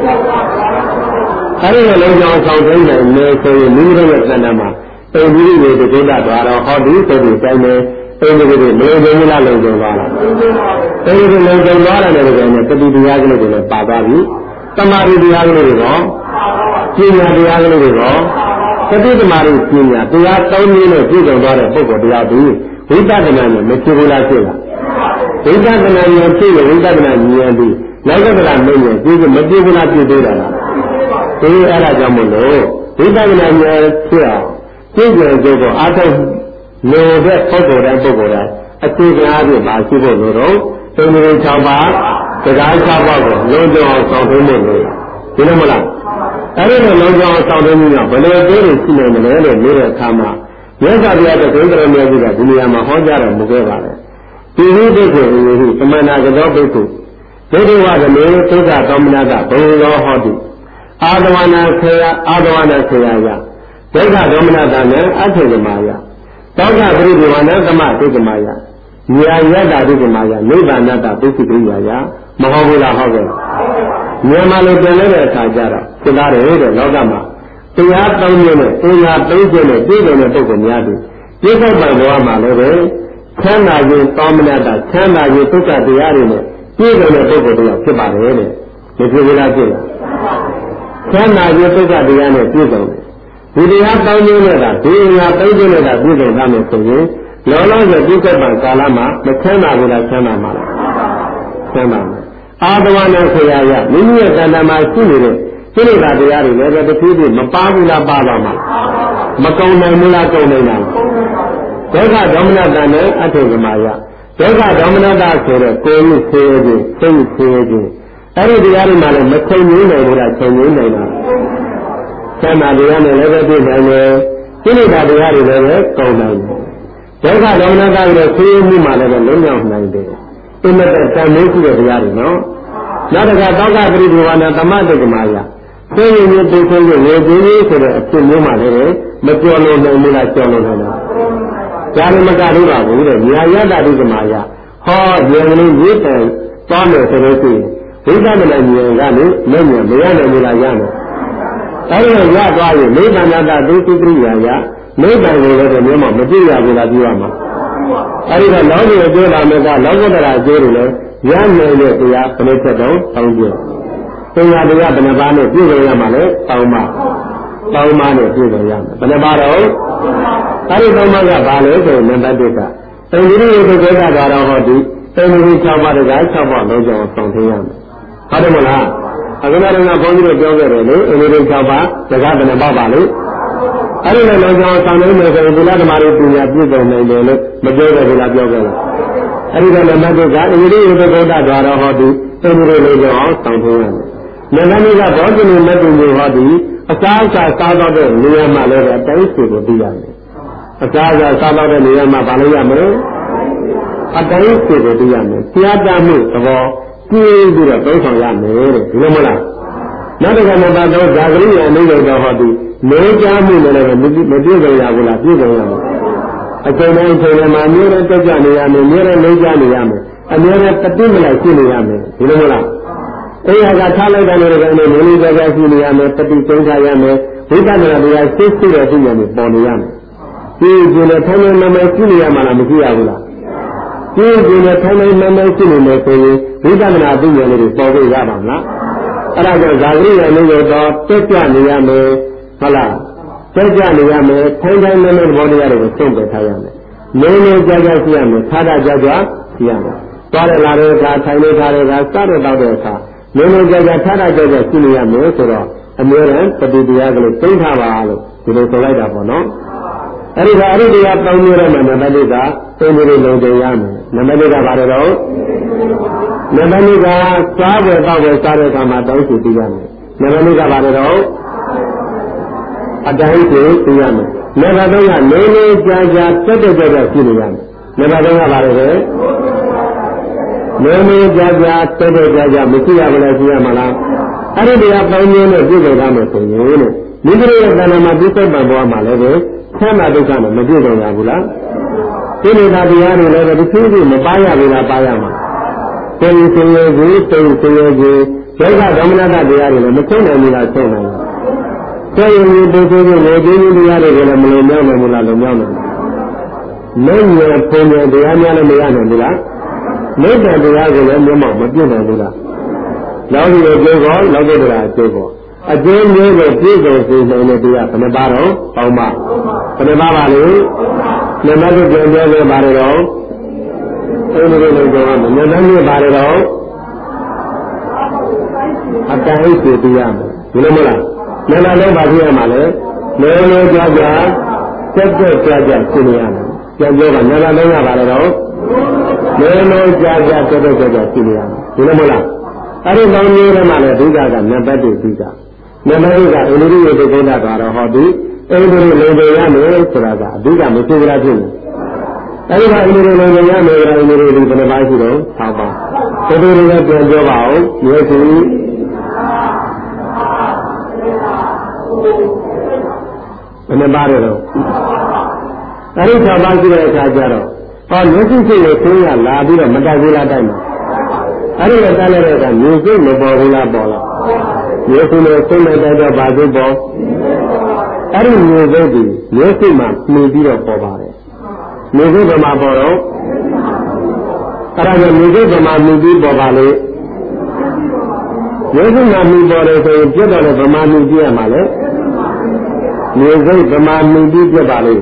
အဲဒီလိုလုံးဝဆောင်သိနိုင်မယ်ဆိုရင်မိမိရဲ့စံတမ်းမှာအင်္ဂလိပ်တွေတည်တာတော့ဟောဒီဆိုပြီးတိုင်းမယ်အင်္ဂလိပ်တွေမလုံးဝလားလုံးဝသွားလားအင်္ဂလိပ်လုံးဝသွားတယ်လည်းပဲတတိတရားကလေးတွေလည်းပါသွားပြီသမာဓိတရားကလေးတွေရောပညာတရားကလေးတွေရောသတိသမာဓိပညာတရားသုံးနည်းနဲ့ပြည့်စုံသွားတဲ့ပုဂ္ဂိုလ်တရားဒီဝိပဿနာနဲ့မဖြစ်ဘူးလားဖြစ်လားဝိပဿနာဉာဏ်ဖြစ်ရင်ဝိပဿနာဉာဏ်ပြီးလောကဓာတ်မဉာဏ်ပြီးမပြည့်ဘူးလားပြည့်သေးတာလားဒီအဲ့ဒါကြောင့်မလို့ဝိပဿနာဉာဏ်ဖြစ်အောင်ပြည့်စုံကြဖို့အားထုတ်လို့တဲ့ပုဂ္ဂိုလ်တိုင်းပုဂ္ဂိုလ်တိုင်းအခြေခံအားဖြင့်ပါရှိဖို့လို့တော့သင်္ကေတ၆ပါးတရား၆ပါးကိုလုံးဝအောင်ဆောင်သိဖို့လို့ဒီလိုမလားအဲ့ဒီလိုလုံးကြောင်းဆောင်တဲ့မျိုးကဘယ်လိုတွေးရှိနေမလဲလို့မေးတဲ့အခါမှာမြတ်စွာဘုရားကဒိဋ္ဌရမျိုးကြီးကဒီနေရာမှာဟောကြားတော်မူခဲ့ပါတယ်ဒီလိုဒိဋ္ဌိအရေးကြီးသမဏကသောဒိဋ္ဌိဒိဋ္ဌိဝကမေသုဒ္ဓသောမနကဘုံရောဟောတိအာသဝနာခေယအာသဝနာခေယယဒိဋ္ဌသောမနတနဲ့အထေကမာယသောကပရိဒီဝနာသမဒိဋ္ဌမာယညာယတဒိဋ္ဌမာယနိဗ္ဗာနတပုသိကိရိယာယမဟုတ်ဘူးလားဟုတ်ကဲ့မြန်မာလိုပြန်လဲတဲ့အခါကျတော့သင်္သားတယ်တဲ့လောကမှာတရားသုံးမျိုးနဲ့တရားသုံးခြင်းနဲ့ပြည့်စုံတဲ့ပုဂ္ဂိုလ်များသည်ပြည့်စုံပံဘဝမှာလည်းပဲချမ်းသာခြင်းသောမနတချမ်းသာခြင်းဒုက္ခတရားတွေနဲ့ပြည့်စုံတဲ့ပုဂ္ဂိုလ်တရားဖြစ်ပါတယ်တဲ့ဒီပြည့်စုံလားပြည့်လားချမ်းသာခြင်းဒုက္ခတရားနဲ့ပြည့်စုံတယ်ဒီတရားသုံးမျိုးနဲ့ကဒီအရာသုံးခြင်းနဲ့ကပြည့်စုံတာမျိုးဆိုရင်လောလောဆယ်ပြည့်စုံပံကာလမှာမချမ်းသာဘူးလားချမ်းသာမှာလားချမ်းသာမှာအာသဝနာဆရာရမိမိရဲ့တဏ္ဍာမှာရှိနေတဲ့စိရိတာတရားတွေလည်းပဲတစ်ခုခုမပါဘူးလားပါပါမှာမကုံနိုင်ဘူးလားကုံနိုင်တာဒုက္ခဒေါမနတနဲ့အထုကမာယဒုက္ခဒေါမနတဆိုတဲ့ကိုယ်ကြီးဆေးခြင်းစိတ်ဆေးခြင်းအဲ့ဒီတရားတွေမှာလည်းမချိန်ရင်းနိုင်ဘူးလားချိန်ရင်းနိုင်တာသံဃာတရားနဲ့လည်းပဲပြည့်နိုင်တယ်စိရိတာတရားတွေလည်းပဲကုံနိုင်တယ်ဒုက္ခဒေါမနတရဲ့ဆေးမှုမှာလည်းပဲလုံးရောက်နိုင်တယ်အင်းတဲ့တန်မိုးရှိတဲ့တရားတွေနော်နောက်တစ်ခါတောကပရိဒီဝါနာသမတေကမာယသိရင်မျိုးသိသိရင်ရေကြီးကြီးဆိုတဲ့အဖြစ်မျိုးမှလည်းမကျော်လွန်နိုင်ဘူးလားကျော်လွန်နိုင်လားဒါလည်းမကသေးပါဘူးတဲ့ညာယတတိကမာယဟောဉာဏ်ကလေးရေးတန်သွားမယ်ဆိုလို့ရှိရင်ဝိသဒနာဉာဏ်ကနေလက်ဉာဏ်မရနိုင်ဘူးလားရမယ်အဲဒီတော့ရသွားရင်နိဗ္ဗာန်တသုတိကရိယာယနိဗ္ဗာန်ကိုလည်းမျိုးမှမပြည့်ရဘူးလားပြောရမှာအဲဒီတော့လောကီအကျိုးလာမယ်ကလောကုတ္တရာအကျိုးတွေလည်းရနိုင်တဲ့တရားဘယ်လိုဖြစ်တော့တောင်းကြသင်္ဃာတရားဘယ်နှပါးနဲ့ပြည့်စုံရမှာလဲတောင်းပါတောင်းပါနဲ့ပြည့်စုံရမယ်ဘယ်နှပါးတော့အဲဒီတောင်းပါကဘာလဲဆိုရင်နံပါတ်တစ်ကသင်္ကြန်ရဲ့ဒီကိစ္စကတော့ဟောဒီသင်္ကြန်၆ပါးတက၆ပါးလုံးကြောင်းဆောင်ထင်းရမယ်ဟုတ်တယ်မလားအခုနကဘုန်းကြီးတို့ပြောခဲ့တယ်လေအင်းလေး၆ပါးတကားဘယ်နှပါးပါလဲအဲ့ဒီလိုလုံးကြောင်းဆောင်နေမယ်ဆိုရင်ဒီလားဓမ္မတွေပညာပြည့်စုံနိုင်တယ်လို့မပြောခဲ့ဘူးလားပြောခဲ့လားအဲ့ဒီတော့နံပါတ်တစ်ကအင်္ဂလိပ်ဥပဒေတော်တော်ဟောဒီအင်္ဂလိပ်လိုကြောင်းဆောင်ထင်းရမယ်နံပါတ်နှစ်ကဘောဇနိမတ်တူမျိုးဟောဒီအစားအစာစားတော့တဲ့နေရာမှာလည်းအတိုင်းစီကိုသိရမယ်အစားအစာစားတော့တဲ့နေရာမှာဗာလို့ရမယ်အတိုင်းစီကိုသိရမယ်တရားတမှုသဘောကြည့်ပြီးတော့သုံးဆောင်ရမယ်တဲ့ဒီလိုမလားနောက်တစ်ခါနံပါတ်သုံးဇာဂရိယအနည်းတော်ဟောဒီနေကြမှုနဲ့လည်းမပြည့်စုံရဘူးလားပြည့်စုံရမယ်အချိန်တိုင်းအချိန်မှာအများနဲ့တက်ကြနေရမယ်အများနဲ့လေးကြနေရမယ်အများနဲ့တတိမလိုက်ရှိနေရမယ်ဒီလိုမလားအဲ့ဒါကထားလိုက်တယ်လို့လည်းမင်းလေးကြကြရှိနေရမယ်တတိကျင်းစားရမယ်ဝိပဿနာတရားသိသိတဲ့သိဉာဏ်ကိုပေါ်နေရမယ်ဒီကျင်တဲ့ထိုင်နေမှမရှိနေရမှာလားမရှိရဘူးလားဒီကျင်တဲ့ထိုင်နေမှမရှိနေမယ်ဆိုရင်ဝိပဿနာသိဉာဏ်လေးတွေပေါ်ပြရပါမလားအဲ့ဒါကြောင့်ဇာတိရနေတော့တက်ကြနေရမယ်ဟုတ်လားတက်ကြနေရမယ်ထိုင်ထိုင်နေနေသဘောတရားတွေကိုသုံးပယ်ထားရမယ်နေနေကြကြရှိရမယ်သာတာကြကြရှိရမယ်သွားရလာတဲ့အခါထိုင်နေထားတဲ့အခါစတဲ့တောက်တဲ့အခါနေနေကြကြထားတာကြကြရှိနေရမယ်ဆိုတော့အများရန်ပฏิတရားကလေးသိထားပါလို့ဒီလိုဆိုလိုက်တာပေါ့နော်အဲ့ဒီကအရိတရားပေါင်းမျိုးရမယ်နံပါတ်လေးကသိနေလို့လုံတယ်ရမယ်နံပါတ်လေးကဘာလဲတော့နံပါတ်လေးကစားပဲတောက်ပဲစားတဲ့အခါမှာတောင်းစီပြရမယ်နံပါတ်လေးကဘာလဲတော့အတိုင်းစီပြရမယ်နံပါတ်သုံးကနေနေကြကြတက်တက်ကြကြရှိနေရမယ်နံပါတ်သုံးကဘာလဲပဲနေနေကြကြတက်တက်ကြကြမရှိရဘူးလားရှိရမှာလားအဲ့ဒီတရားပေါင်းမျိုးနဲ့ပြည့်စုံထားမယ်ဆိုရင်တဲ့မိမိရဲ့တဏ္ဍာမှာပြည့်စုံပံဘဝမှာလည်းပဲဆန္ဒဒုက္ခနဲ့မပြည့်စုံရဘူးလားဒီနေတာတရားတွေလည်းတစ်ခုခုမပါရဘူးလားပါရမှာသင်္ဆင်းရဲကိုသင်္ဆင်းရဲကိုဒုက္ခဒေါမနတတရားတွေလည်းမဆုံးနိုင်ဘူးလားဆုံးနိုင်ဘူးဆယ်ရင်ဒီလိုဆိုရင်လေဒီတရားတွေကိုလည်းမလုံမြောက်နိုင်ဘူးလားလုံမြောက်နိုင်ဘူးမဉ္ဇဉ်ပုံဉ္ဇဉ်တရားများလည်းမရနိုင်ဘူးလားမေတ္တာတရားကိုလည်းမျက်မှောက်မပြည့်နိုင်ဘူးလားလောကီအကျိုးကောလောကုတ္တရာအကျိုးကောအကျိုးမျိုးကိုပြည့်စုံစေနိုင်တဲ့တရားဘယ်နှပါတော့ပေါင်းပါဘယ်နှပါပါလဲနံပါတ်ပြန်ပြောခဲ့ပါတော့အဲ့ဒီလိုလုပ်ကြပါမယ်နံပါတ်မျိုးပါတော့အတိုင်းစီပြရမယ်ဒီလိုမလားနံပါတ်လုံးပါပြရမှာလဲလဲလဲကြကြစက်စက်ကြကြရှင်းရမယ်ပြန်ပြောပါနံပါတ်လုံးကပါတော့လဲလဲကြကြစက်စက်ကြကြရှင်းရမယ်ဒီလိုမလားအဲ့ဒီမောင်မျိုးတွေမှာလည်းဒုက္ခကနံပါတ်တစ်ဒုက္ခနမရိကအင်္ဂလိပ်ရဲ့ဒုက္ခတာတော့ဟောဒီအင်္ဂလိပ်လုံခြုံရမယ်ဆိုတာကအဓိကမသိကြဖြစ်ဘူးအဲဒီကအင်္ဂလိပ်လုံခြုံရမယ်ကအင်္ဂလိပ်ဒီဘယ်နှပါးရှိတော့၆ပါးဒီလိုတွေလည်းပြန်ပြောပါဦးယေရှုဘယ်နှပါးလဲတော့အဲဒီ၆ပါးရှိတဲ့အခါကျတော့ဟောမျက်စိစိတ်ကိုသိရလာပြီးတော့မတိုက်ဘူးလားတိုက်မှာအဲဒီကတိုက်လိုက်တဲ့အခါမျက်စိမပေါ်ဘူးလားပေါ်လားမျက်စိနဲ့စိတ်နဲ့တိုက်တော့ဘာသိပေါ်အဲ့ဒီမျိုးစိတ်ဒီမျိုးစိတ်မှာမြင်ပြီးတော့ပေါ်ပါတယ်မျိုးစိတ်ကမှပေါ်တော့အဲ့ဒါကြောင့်မျိုးစိတ်ကမှမြင်ပြီးပေါ်ပါလေမျိုးစိတ်မှာမြင်ပေါ်တယ်ဆိုရင်ပြတ်တော့လည်းဗမာမြင်ကြည့်ရမှာလေမျိုးစိတ်ဗမာမြင်ပြီးပြတ်ပါလေ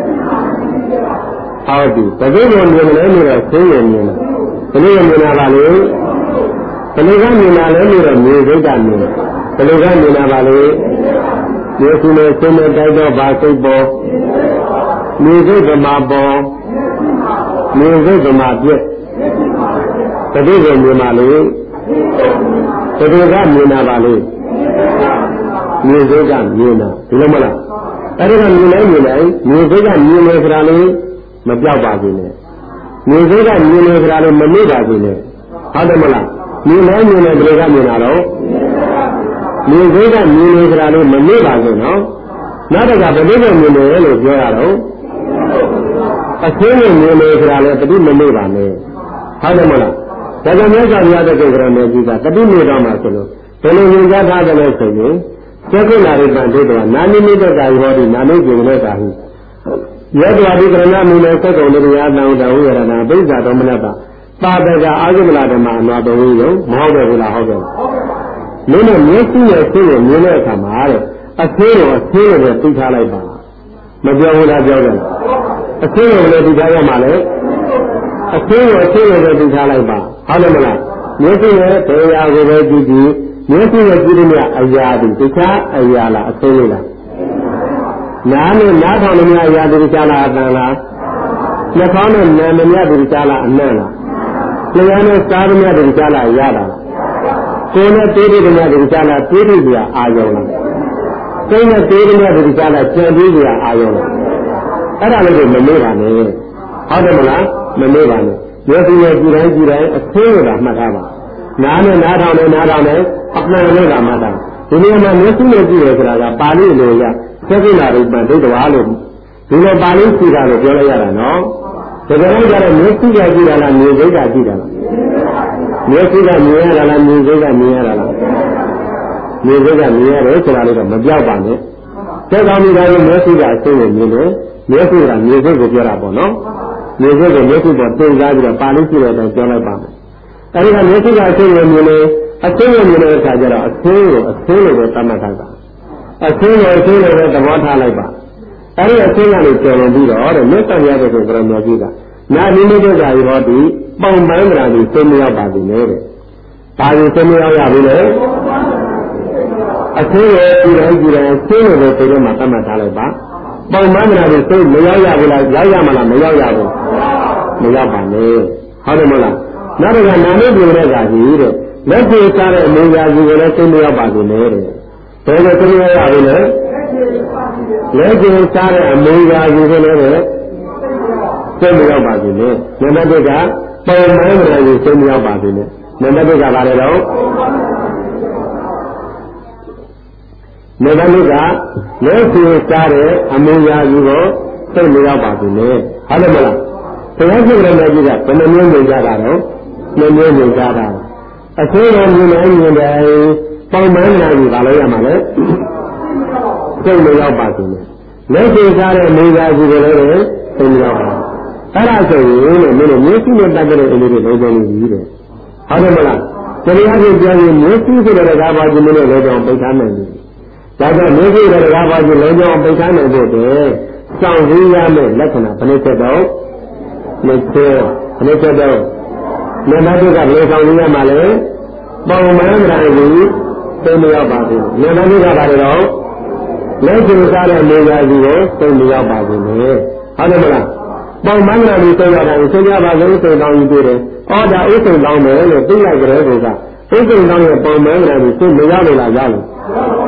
ဟောဒီတကယ်ကိုမြင်တယ်လို့တော့သိရင်မြင်တယ်ဘယ်လိုမြင်တာပါလဲဘယ်လိုကမြင်တာလဲလို့တော့မျိုးစိတ်ကမြင်တယ်ဘယ်လိုကမြင်တာပါလဲမြေစုနဲ့ဆုံးမဲ့တိုက်တော့ဘာစိတ်ပေါ်မြေစိတ်ဗမာပေါ်မြေစိတ်ဗမာပြည့်တတိယမြင်ပါလေတတိယကမြင်တာပါလေမြေစိတ်ကမြင်တာဒီလိုမလားအဲ့ဒါကမြင်လိုက်မြင်လိုက်မြေစိတ်ကမြင်နေကြတာလေမပြောက်ပါဘူးနဲ့မြေစိတ်ကမြင်နေကြတာလေမမေ့ပါဘူးနဲ့ဟုတ်တယ်မလားမြင်လိုက်မြင်နေဘယ်လိုကမြင်တာတော့မြေစိတ်ကမြင်နေကြတာလို့မမေ့ပါဘူးနော်နောက်တစ်ခါဘယ်လိုမြင်နေလို့ပြောရတော့အချင်းနဲ့မြင်နေကြတာလည်းတတိမမေ့ပါနဲ့ဟုတ်တယ်မလားဒါကြောင့်မြတ်စွာဘုရားတက္ကရာမေကြီးကတတိမေ့တော့မှဆိုလို့ဘယ်လိုမြင်ကြထားတယ်လဲဆိုရင်သက္ကုဏရိပံဒိဋ္ဌဝနာနိမိတ္တကာဟောတိနာမိတ်ကျင်တဲ့ကာဟိယတ္တဝတိကရဏမူလေသက္ကုဏရိယာတံတဝိရဏဘိဇာတော်မနတ္တပါဒကအာဂမလာဓမ္မအနာတဝိယမဟုတ်တယ်ဘူးလားဟုတ်တယ်မင်းတို့မျက်စိနဲ့သိရင်မြင်တဲ့အခါမှာတဲ့အသေးရောအသေးရောသိထားလိုက်ပါမပြောဘူးလားပြောတယ်အသေးရောလည်းသိထားရမှာလေအသေးရောအသေးရောလည်းသိထားလိုက်ပါဟုတ်တယ်မလားမျက်စိနဲ့ဘယ်ရာကိုပဲကြည့်ကြည့်မျက်စိနဲ့ကြည့်လို့ရအရာဒီတခြားအရာလားအသေးလေးလားနားနဲ့နားထောင်လို့ရအရာဒီတခြားလားအတန်လားနှာခေါင်းနဲ့နားမမြတ်ဒီတခြားလားအနံ့လားလျှာနဲ့စားမမြတ်ဒီတခြားလားရတာလားကိုယ်နဲ့တေးသေးတယ်များဒီကြလားတေးသေးကြအာယုံလားစိတ်နဲ့တေးသေးများဒီကြလားကြံသေးကြအာယုံလားအဲ့ဒါလည်းမမေ့ပါနဲ့ဟုတ်တယ်မလားမမေ့ပါနဲ့မျက်စိနဲ့ကြည့်တိုင်းကြည့်တိုင်းအသေးရတာမှတ်ထားပါနားနဲ့နားထောင်နဲ့နားထောင်နဲ့အမှန်လေးကမှတ်ထားဒီနေရာမှာမျက်စိနဲ့ကြည့်ရဆိုတာကပါဠိလိုရသက္ကုဏရိပံဒိဋ္ဌဝါလို့ဒီလိုပါဠိရှိတာလို့ပြောလိုက်ရတာနော်တကယ်လို့ကြတော့မျက်စိကကြည့်တာလားမြင်စိတ်ကကြည့်တာလားမျက်စိကမြင်ရတာလားမြင်စိတ်ကမြင်ရတာလားမြင်စိတ်ကမြင်ရတယ်ဆိုတာလေးတော့မပြောက်ပါနဲ့သက်ကောင်းမိသားစုမျက်စိကအစိမ့်ကိုမြင်တယ်မျက်စိကမြင်စိတ်ကိုပြောတာပေါ့နော်မြင်စိတ်ကိုမျက်စိပေါ်တင်စားပြီးတော့ပါဠိရှိတဲ့အတိုင်းပြောလိုက်ပါမယ်အဲဒီကမျက်စိကအစိမ့်ကိုမြင်တယ်အစိမ့်ကိုမြင်တဲ့အခါကျတော့အစိမ့်ကိုအစိမ့်လို့ပဲသတ်မှတ်ထားတာအစိမ့်ကိုအစိမ့်လို့ပဲသဘောထားလိုက်ပါအဲဒီအစိမ့်ကနေကျော်လွန်ပြီးတော့တဲ့မြတ်စွာဘုရားရဲ့ကိုယ်တော်မြတ်ကြီးကနာနိမိတ္တကာဟောတိပုံမှန်တရားကိုသိမရောက်ပါဘူးလေတဲ့။ဒါကိုသိမရောက်ရဘူးလေ။အသေးရဲ့ဒီတိုင်းဒီတိုင်းသိလို့ပဲသိတယ်မှာသတ်မှတ်ထားလိုက်ပါ။ပုံမှန်တရားကိုသိမရောက်ရဘူးလားရောက်ရမလားမရောက်ရဘူး။မရောက်ပါနဲ့။ဟုတ်တယ်မလား။နောက်တစ်ခါနာမည်ပြောတဲ့ကကြီးတဲ့လက်ပြေစားတဲ့အမေရာကြီးကိုလည်းသိမရောက်ပါဘူးလေတဲ့။ဘယ်လိုသိမရောက်ရဘူးလဲ။လက်ပြေစားတဲ့အမေရာကြီးကိုလည်းသိမရောက်ပါဘူးလေ။နံပါတ်တစ်ကပုံမှန်တရားကိုသိမရောက်ပါဘူးလေ။နံပါတ်တစ်ကဘာလဲတော့နံပါတ်တစ်ကလက်ပြေစားတဲ့အမေရာကြီးကိုသိမရောက်ပါဘူးလေ။ဟုတ်တယ်မလား။တရားရှိတဲ့မြတ်ကြီးကဘယ်နှမျိုးမြင်ကြတာတော့နှမျိုးမြင်ကြတာ။အသေးတော်မြင်နိုင်မြင်တယ်ပုံမှန်တရားကိုဘာလို့ရမှာလဲ။သိမရောက်ပါဘူးလေ။လက်ပြေစားတဲ့အမေရာကြီးကိုလည်းသိမရောက်ပါဘူး။အဲ့ဒါဆိုရင်လည်းမင်းတို့မျိုးစုနဲ့တက်တဲ့အလေးတွေလုံးဝနေပြီတဲ့။ဟုတ်တယ်မလား။တရားကြီးပြောရင်မျိုးစုဆိုတဲ့ကားပါခြင်းနဲ့လည်းတော့ပိတ်ထားနိုင်တယ်။ဒါကြောင့်မျိုးစုတဲ့ကားပါခြင်းလုံးဝပိတ်ထားနိုင်ဖို့တည်းစောင့်ရင်းရမယ့်လက္ခဏာဘယ်လိုချက်တော့လက်ချေဘယ်လိုချက်တော့နံပါတ်တစ်ကဘယ်လိုဆောင်ရင်းရမှာလဲပုံမှန်တရားကိုသိမရောက်ပါဘူး။နံပါတ်တစ်ကဘာလဲတော့လက်ကျင်စားတဲ့နေရာကြီးကိုသိမရောက်ပါဘူးလေ။ဟုတ်တယ်မလား။ပုံမှန်ကလေးသိရတာကိုသိရပါလို့သိတောင်းယူသေးတယ်။အော်ဒါဥစ္စာတောင်းမယ်လို့သိလိုက်ကြတဲ့ကောဣစ္စေတောင်းရဲ့ပုံမှန်ကလေးသိမရောက်လို့လားရောက်လို့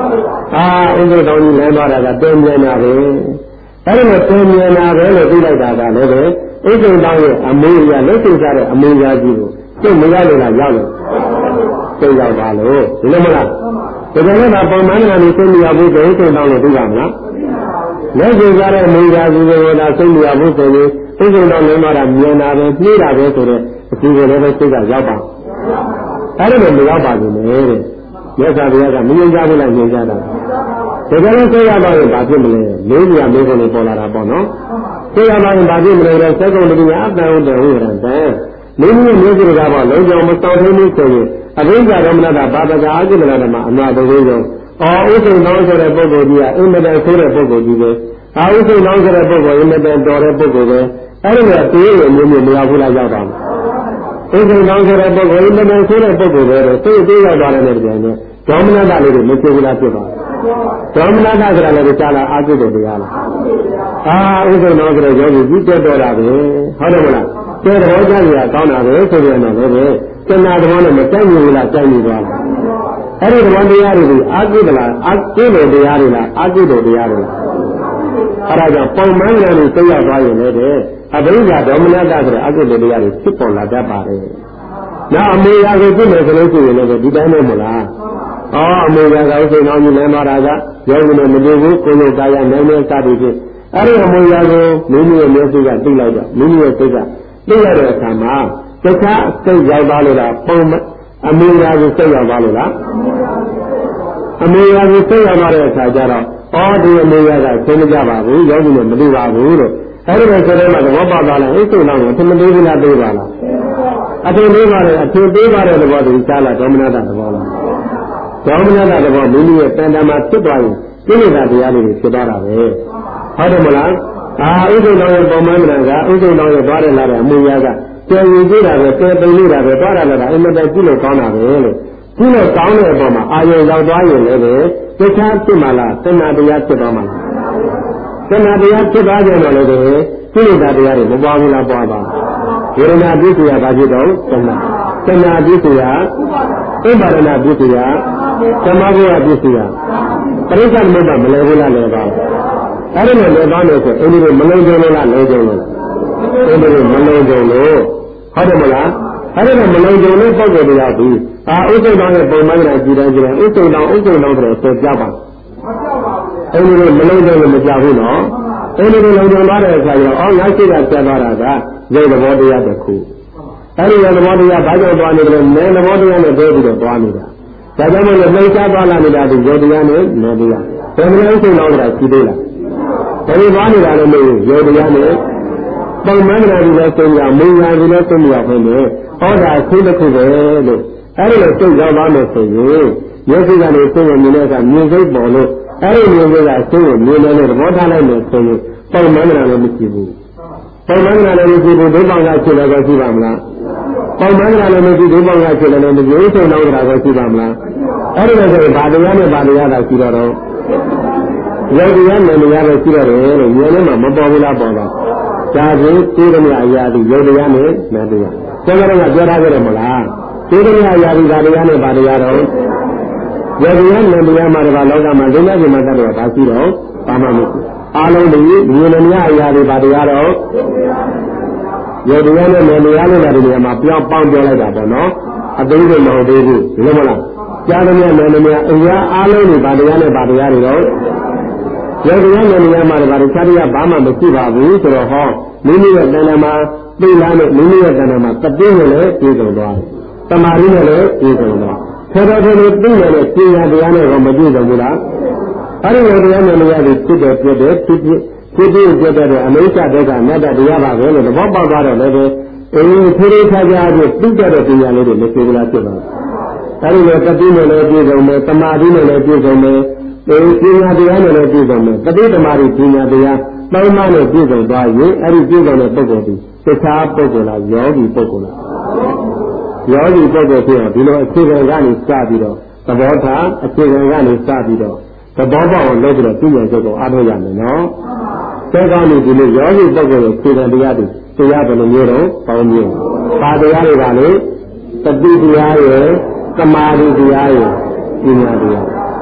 အာဥစ္စာတော်ကြီးလမ်းသွားတာကတင်းမြင်တာပဲအဲ့ဒီလိုတင်းမြင်တာပဲလို့သိလိုက်တာကလည်းပဲဥစ္စာတော်ရဲ့အမေရလက်ရှိကြတဲ့အမေရကြီးကိုသိမရလို့လားရောက်လို့သိရောက်ပါလို့ဒီလိုမလားဒါကြောင့်လည်းပုံမှန်ကနေသိမရဘူးဆိုဥစ္စာတော်လို့သိပါမလားလက်ရှိကြတဲ့အမေရကြီးကိုသာသိမရဘူးဆိုရင်ဥစ္စာတော်လည်းမတာမြင်တာပဲနှီးတာပဲဆိုတော့အစီအစဉ်လည်းပဲသိကရောက်ပါအဲ့ဒါလည်းမရောက်ပါဘူးလေတဲ့မြတ်စွာဘုရားကမမြင်ကြဘူးလားမြင်ကြတာဒါကြလည်းသိရပါရင်ဘာဖြစ်မလဲလေးပြမေးခွန်းလေးပေါ်လာတာပေါ့နော်သိရပါရင်ဘာဖြစ်မလဲတဲ့စက္ကုံတတိယအတန်ဟုတ်တယ်ဟုတ်ရတယ်မိမိမျိုးစုကပေါ့လုံးကြောင်မစောင့်သေးဘူးဆိုရင်အဘိဓါရမဏတာဘာပကာအကိလနာမှာအနာတဝိရောအော်ဥစ္စေနောင်းဆိုတဲ့ပုဂ္ဂိုလ်ကြီးကအင်မတန်ဆိုးတဲ့ပုဂ္ဂိုလ်ကြီးပဲအာဥစ္စေနောင်းဆိုတဲ့ပုဂ္ဂိုလ်အင်မတန်တော်တဲ့ပုဂ္ဂိုလ်ပဲအဲ့ဒီကတေးရမျိုးမျိုးမရောက်ဘူးလားရောက်တာဥစ္စေနောင်းဆိုတဲ့ပုဂ္ဂိုလ်အင်မတန်ဆိုးတဲ့ပုဂ္ဂိုလ်ပဲတော့သိသေးရောက်သွားတယ်တဲ့ပြန်နဲ့ဒေါမနတာလေးတွေမသိဘူးလားဖြစ်သွားတယ်ဒေါမနတာဆိုတာလည်းကြားလာအာဟုတတရားလားအာဥစ္စေနောဆိုတဲ့ယောဂီကြီးတက်တော်တာပဲဟုတ်တယ်မလားကျေတော်ကြရကောင်းတာပဲဆိုပြန်တော့လည်းပဲကျန်တာသဘောနဲ့မတိုက်ဘူးလားတိုက်နေသွားတယ်အဲ့ဒီသဘောတရားတွေအာဟုတလားအာဟုတတရားတွေလားအာဟုတတရားတွေလားအဲ့ဒါကြောင့်ပုံမှန်ကလေးသိရသွားရင်လည်းအဘိဓါဒေါမနတာဆိုတဲ့အာဟုတတရားတွေဖြစ်ပေါ်လာတတ်ပါတယ်နောက်အမေရာကိုကြည့်မယ်ဆိုလို့ရှိရင်လည်းဒီတိုင်းနဲ့မလားအော်အမေရာကဥစ္စာတော်ကြီးလမ်းသွားတာကယောဂီနဲ့မတွေ့ဘူးကိုယ်ရဲ့ကာယနိုင်နေစသည်ဖြင့်အဲ့ဒီအမေရာကိုမိမိရဲ့မျက်စိကသိလိုက်တော့မိမိရဲ့စိတ်ကသိရတဲ့အခါမှာတခြားစိတ်ရောက်သွားလို့လားပုံအမေရာကိုစိတ်ရောက်သွားလို့လားအမေရာကိုစိတ်ရောက်သွားတဲ့အခါကျတော့အော်ဒီအမေရာကသိမကြပါဘူးယောဂီနဲ့မတွေ့ပါဘူးလို့အဲ့ဒီလိုဆိုတဲ့မှာသဘောပေါက်သွားလားအိတ်ဆုံးတော့အထင်မသေးဘူးလားသိပါလားအထင်သေးပါတယ်အထင်သေးပါတယ်သဘောတူကြားလာဒေါမနတာသဘောလားဒေါမနတာသဘောမိမိရဲ့တန်တမှာဖြစ်သွားရင်ကိလေသာတရားတွေဖြစ်သွားတာပဲဟုတ်တယ်မလားအာဥစ္စေတော်ရဲ့ပုံမှန်ကဥစ္စေတော်ရဲ့သွားတယ်လာတဲ့အမှုရာကကျေရင်ကြည့်တာပဲကျေပိန်နေတာပဲသွားတာလည်းအင်မတန်ကြည့်လို့ကောင်းတာပဲလို့ကြည့်လို့ကောင်းတဲ့အပေါ်မှာအာရုံရောက်သွားရင်လည်းတခြားဖြစ်မှလားသမာတရားဖြစ်သွားမှလားသမာတရားဖြစ်သွားကြတော့လည်းကိလေသာတရားတွေမပွားဘူးလားပွားပါဝေဒနာပြည့်စုံရပါဖြစ်တော့သမာသမာပြည့်စုံရဥပါဒနာပြည့်စုံရသမာဓိပြည့်စုံရပရိစ္ဆေသမုပ္ပါမလဲဘူးလားလဲပါအဲ့ဒီလိုလဲပါလို့ဆိုအင်းဒီလိုမလုံးကြလို့လားလဲကြလို့အင်းဒီလိုမလုံးကြလို့ဟုတ်တယ်မလားအဲ့ဒီလိုမလုံးကြလို့ပုံကိုတရားပြီးအာဥစ္စေတောင်းရဲ့ပုံမှန်ကကြည်တယ်ကြည်တယ်ဥစ္စေတောင်းဥစ္စေတောင်းဆိုတော့ဆက်ပြပါအင်းဒီလိုမလုံးကြလို့မကြဘူးနော်အင်းဒီလိုလုံးကြသွားတဲ့အခါကျတော့အော်ငါရှိတာဆက်သွားတာကရုပ်သဘောတရားတစ်ခုအဲ့ဒီရုပ်သဘောတရားဘာကြောင့်သွားနေတယ်လဲမဲသဘောတရားနဲ့တွဲပြီးတော့သွားနေတာဒါကြောင့်မို့လို့နှိမ့်ချသွားလာနေတာဒီရုပ်တရားနဲ့မဲတရားဘယ်လိုဥစ္စေတောင်းဆိုတာရှိသေးလားဒါတွေသွားနေတာလည်းမဟုတ်ဘူးရုပ်တရားနဲ့ပုံမှန်ကလည်းလည်းသိကြမင်းညာကလည်းသိမရဘူးလေဟောတာခုတစ်ခုပဲလို့အဲ့ဒီလိုသိရောက်သွားမယ်ဆိုရင်မျက်စိကနေသိရမြင်တဲ့အခါမြင်စိတ်ပေါ်လို့အဲ့ဒီမြင်စိတ်ကသိရမြင်တယ်လို့သဘောထားလိုက်မယ်ဆိုရင်ပုံမှန်ကလည်းမရှိဘူးပုံမှန်ကလည်းမရှိဘူးဒုက္ခကဖြစ်လည်းပဲရှိပါမလားပုံမှန်ကလည်းမရှိဒုက္ခကဖြစ်လည်းလည်းမျိုးစုံတော့တာပဲရှိပါမလားအဲ့ဒီလိုဆိုရင်ဗာတရားနဲ့ဗာတရားသာရှိတော့တော့ယောဂီရမယ်တရားပဲရှိရတယ်လို့ဉာဏ်နဲ့မှမပေါ်ဘူးလားပေါ်တော့ဒါဆိုသိရမြအရာဒီယောဂီရမယ်မတရားကျောင်းတော်ကပြောထားကြတယ်မလားသိရမြအရာဒီဗာတရားနဲ့ဗာတရားတော့ယောဂီရမယ်တရားမှာတော့လောကမှာဒုက္ခမှာတတ်တော့ဒါရှိတော့ဘာမှမဟုတ်အားလုံးဒီဉာဏ်မြအရာဒီဗာတရားတော့ယောဂီရနဲ့မယ်တရားလို့လည်းဒီနေရာမှာပြောင်းပေါင်းပြောလိုက်တာပေါ့နော်အသိဉာဏ်မဟုတ်သေးဘူးဒီလိုမလားကြားရမြမယ်တရားအရာအားလုံးဒီဗာတရားနဲ့ဗာတရားတွေတော့ယောဂီရမယ်နေရာမှာတော့ခြားတရားဘာမှမရှိပါဘူးဆိုတော့ဟောမိမိရဲ့တဏ္ဍာမှာသိလားနဲ့မိမိရဲ့တဏ္ဍာမှာတတိနဲ့လည်းပြည့်စုံသွားတယ်။တမာရီနဲ့လည်းပြည့်စုံသွား။ဆောတော်တော်သိတယ်နဲ့ပြညာတရားနဲ့တော့မပြည့်စုံဘူးလား။အဲဒီလိုတရားနဲ့လည်းဒီဖြစ်တယ်ပြည့်တယ်ဖြစ်ဖြစ်ဖြစ်ဖြစ်ပြည့်တဲ့အနိစ္စဒုက္ခအနတ္တတရားပါပဲလို့သဘောပေါက်သွားတော့လည်းအေးဖြည်းဖြည်းခြားခြားချင်းသိတဲ့ပညာလေးတွေမရှိဘူးလားဖြစ်သွား။အဲဒီလိုတတိနဲ့လည်းပြည့်စုံတယ်တမာရီနဲ့လည်းပြည့်စုံတယ်ဒီပညာတရားနဲ့လည်းပြည့်စုံတယ်တတိသမารိပညာတရားသုံးပါးနဲ့ပြည့်စုံသွားရင်အဲ့ဒီပြည့်စုံတဲ့ပုဂ္ဂိုလ်ဒီတခြားပုဂ္ဂိုလ်လားယောဂီပုဂ္ဂိုလ်လားယောဂီပုဂ္ဂိုလ်ဖြစ်တော့ဒီလိုအခြေခံကနေစပြီးတော့သဘောထားအခြေခံကနေစပြီးတော့သဘောပေါက်အောင်လုပ်ပြီးတော့ပြည့်စုံချက်ကိုအားထုတ်ရမယ်နော်ဆက်ကောင်းနေဒီလိုယောဂီပုဂ္ဂိုလ်ရဲ့အခြေခံတရားတွေတရားဘယ်လိုမျိုးတော့ပေါင်းမျိုးပါတရားတွေကလေတတိတရားရဲ့သမာဓိတရားရဲ့ပညာတရား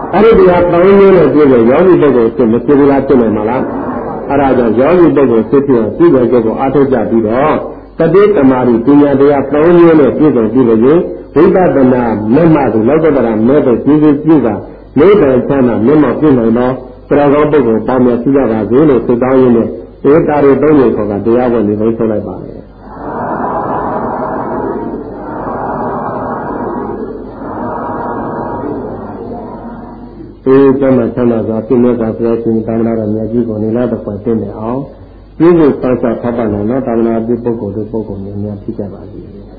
အဲ့ဒီတရားပေါင်းရင်းနဲ့ပြည့်တဲ့ယောဂီပုဂ္ဂိုလ်ဖြစ်မဖြစ်ဘူးလားဖြစ်နေမှာလားအဲ့ဒါကြောင့်ယောဂီပုဂ္ဂိုလ်ဖြစ်ဖြစ်အောင်ပြည့်တဲ့ချက်ကိုအားထုတ်ကြပြီးတော့တတိတမာရီပညာတရားပေါင်းရင်းနဲ့ပြည့်စုံပြီးလို့ဝိပဿနာမျက်မှောက်လောက်တော့တာမဲ့တဲ့ကြီးကြီးပြည့်တာလေးတိုင်ချမ်းသာမျက်မှောက်ပြည့်နိုင်တော့တရားကောင်းပုဂ္ဂိုလ်ပေါင်းမြတ်ရှိကြပါစေလို့ဆုတောင်းရင်းနဲ့ဧတာရီသုံးမျိုးခေါ်ကတရားဝင်နေလို့ဆိုလိုက်ပါမယ်ဒီကျမ်းမှာဆန္ဒစွာပြည့်မြတ်စွာဘုရားရှင်တာမနာတော်မြတ်ကြီးကိုနေလာတော့ပြည့်နေအောင်ပြည့်စုံစောင့်ရှောက်ထောက်ပံ့နိုင်တော့တာမနာပြုပုဂ္ဂိုလ်တို့ပုဂ္ဂိုလ်များများဖြစ်ကြပါစေ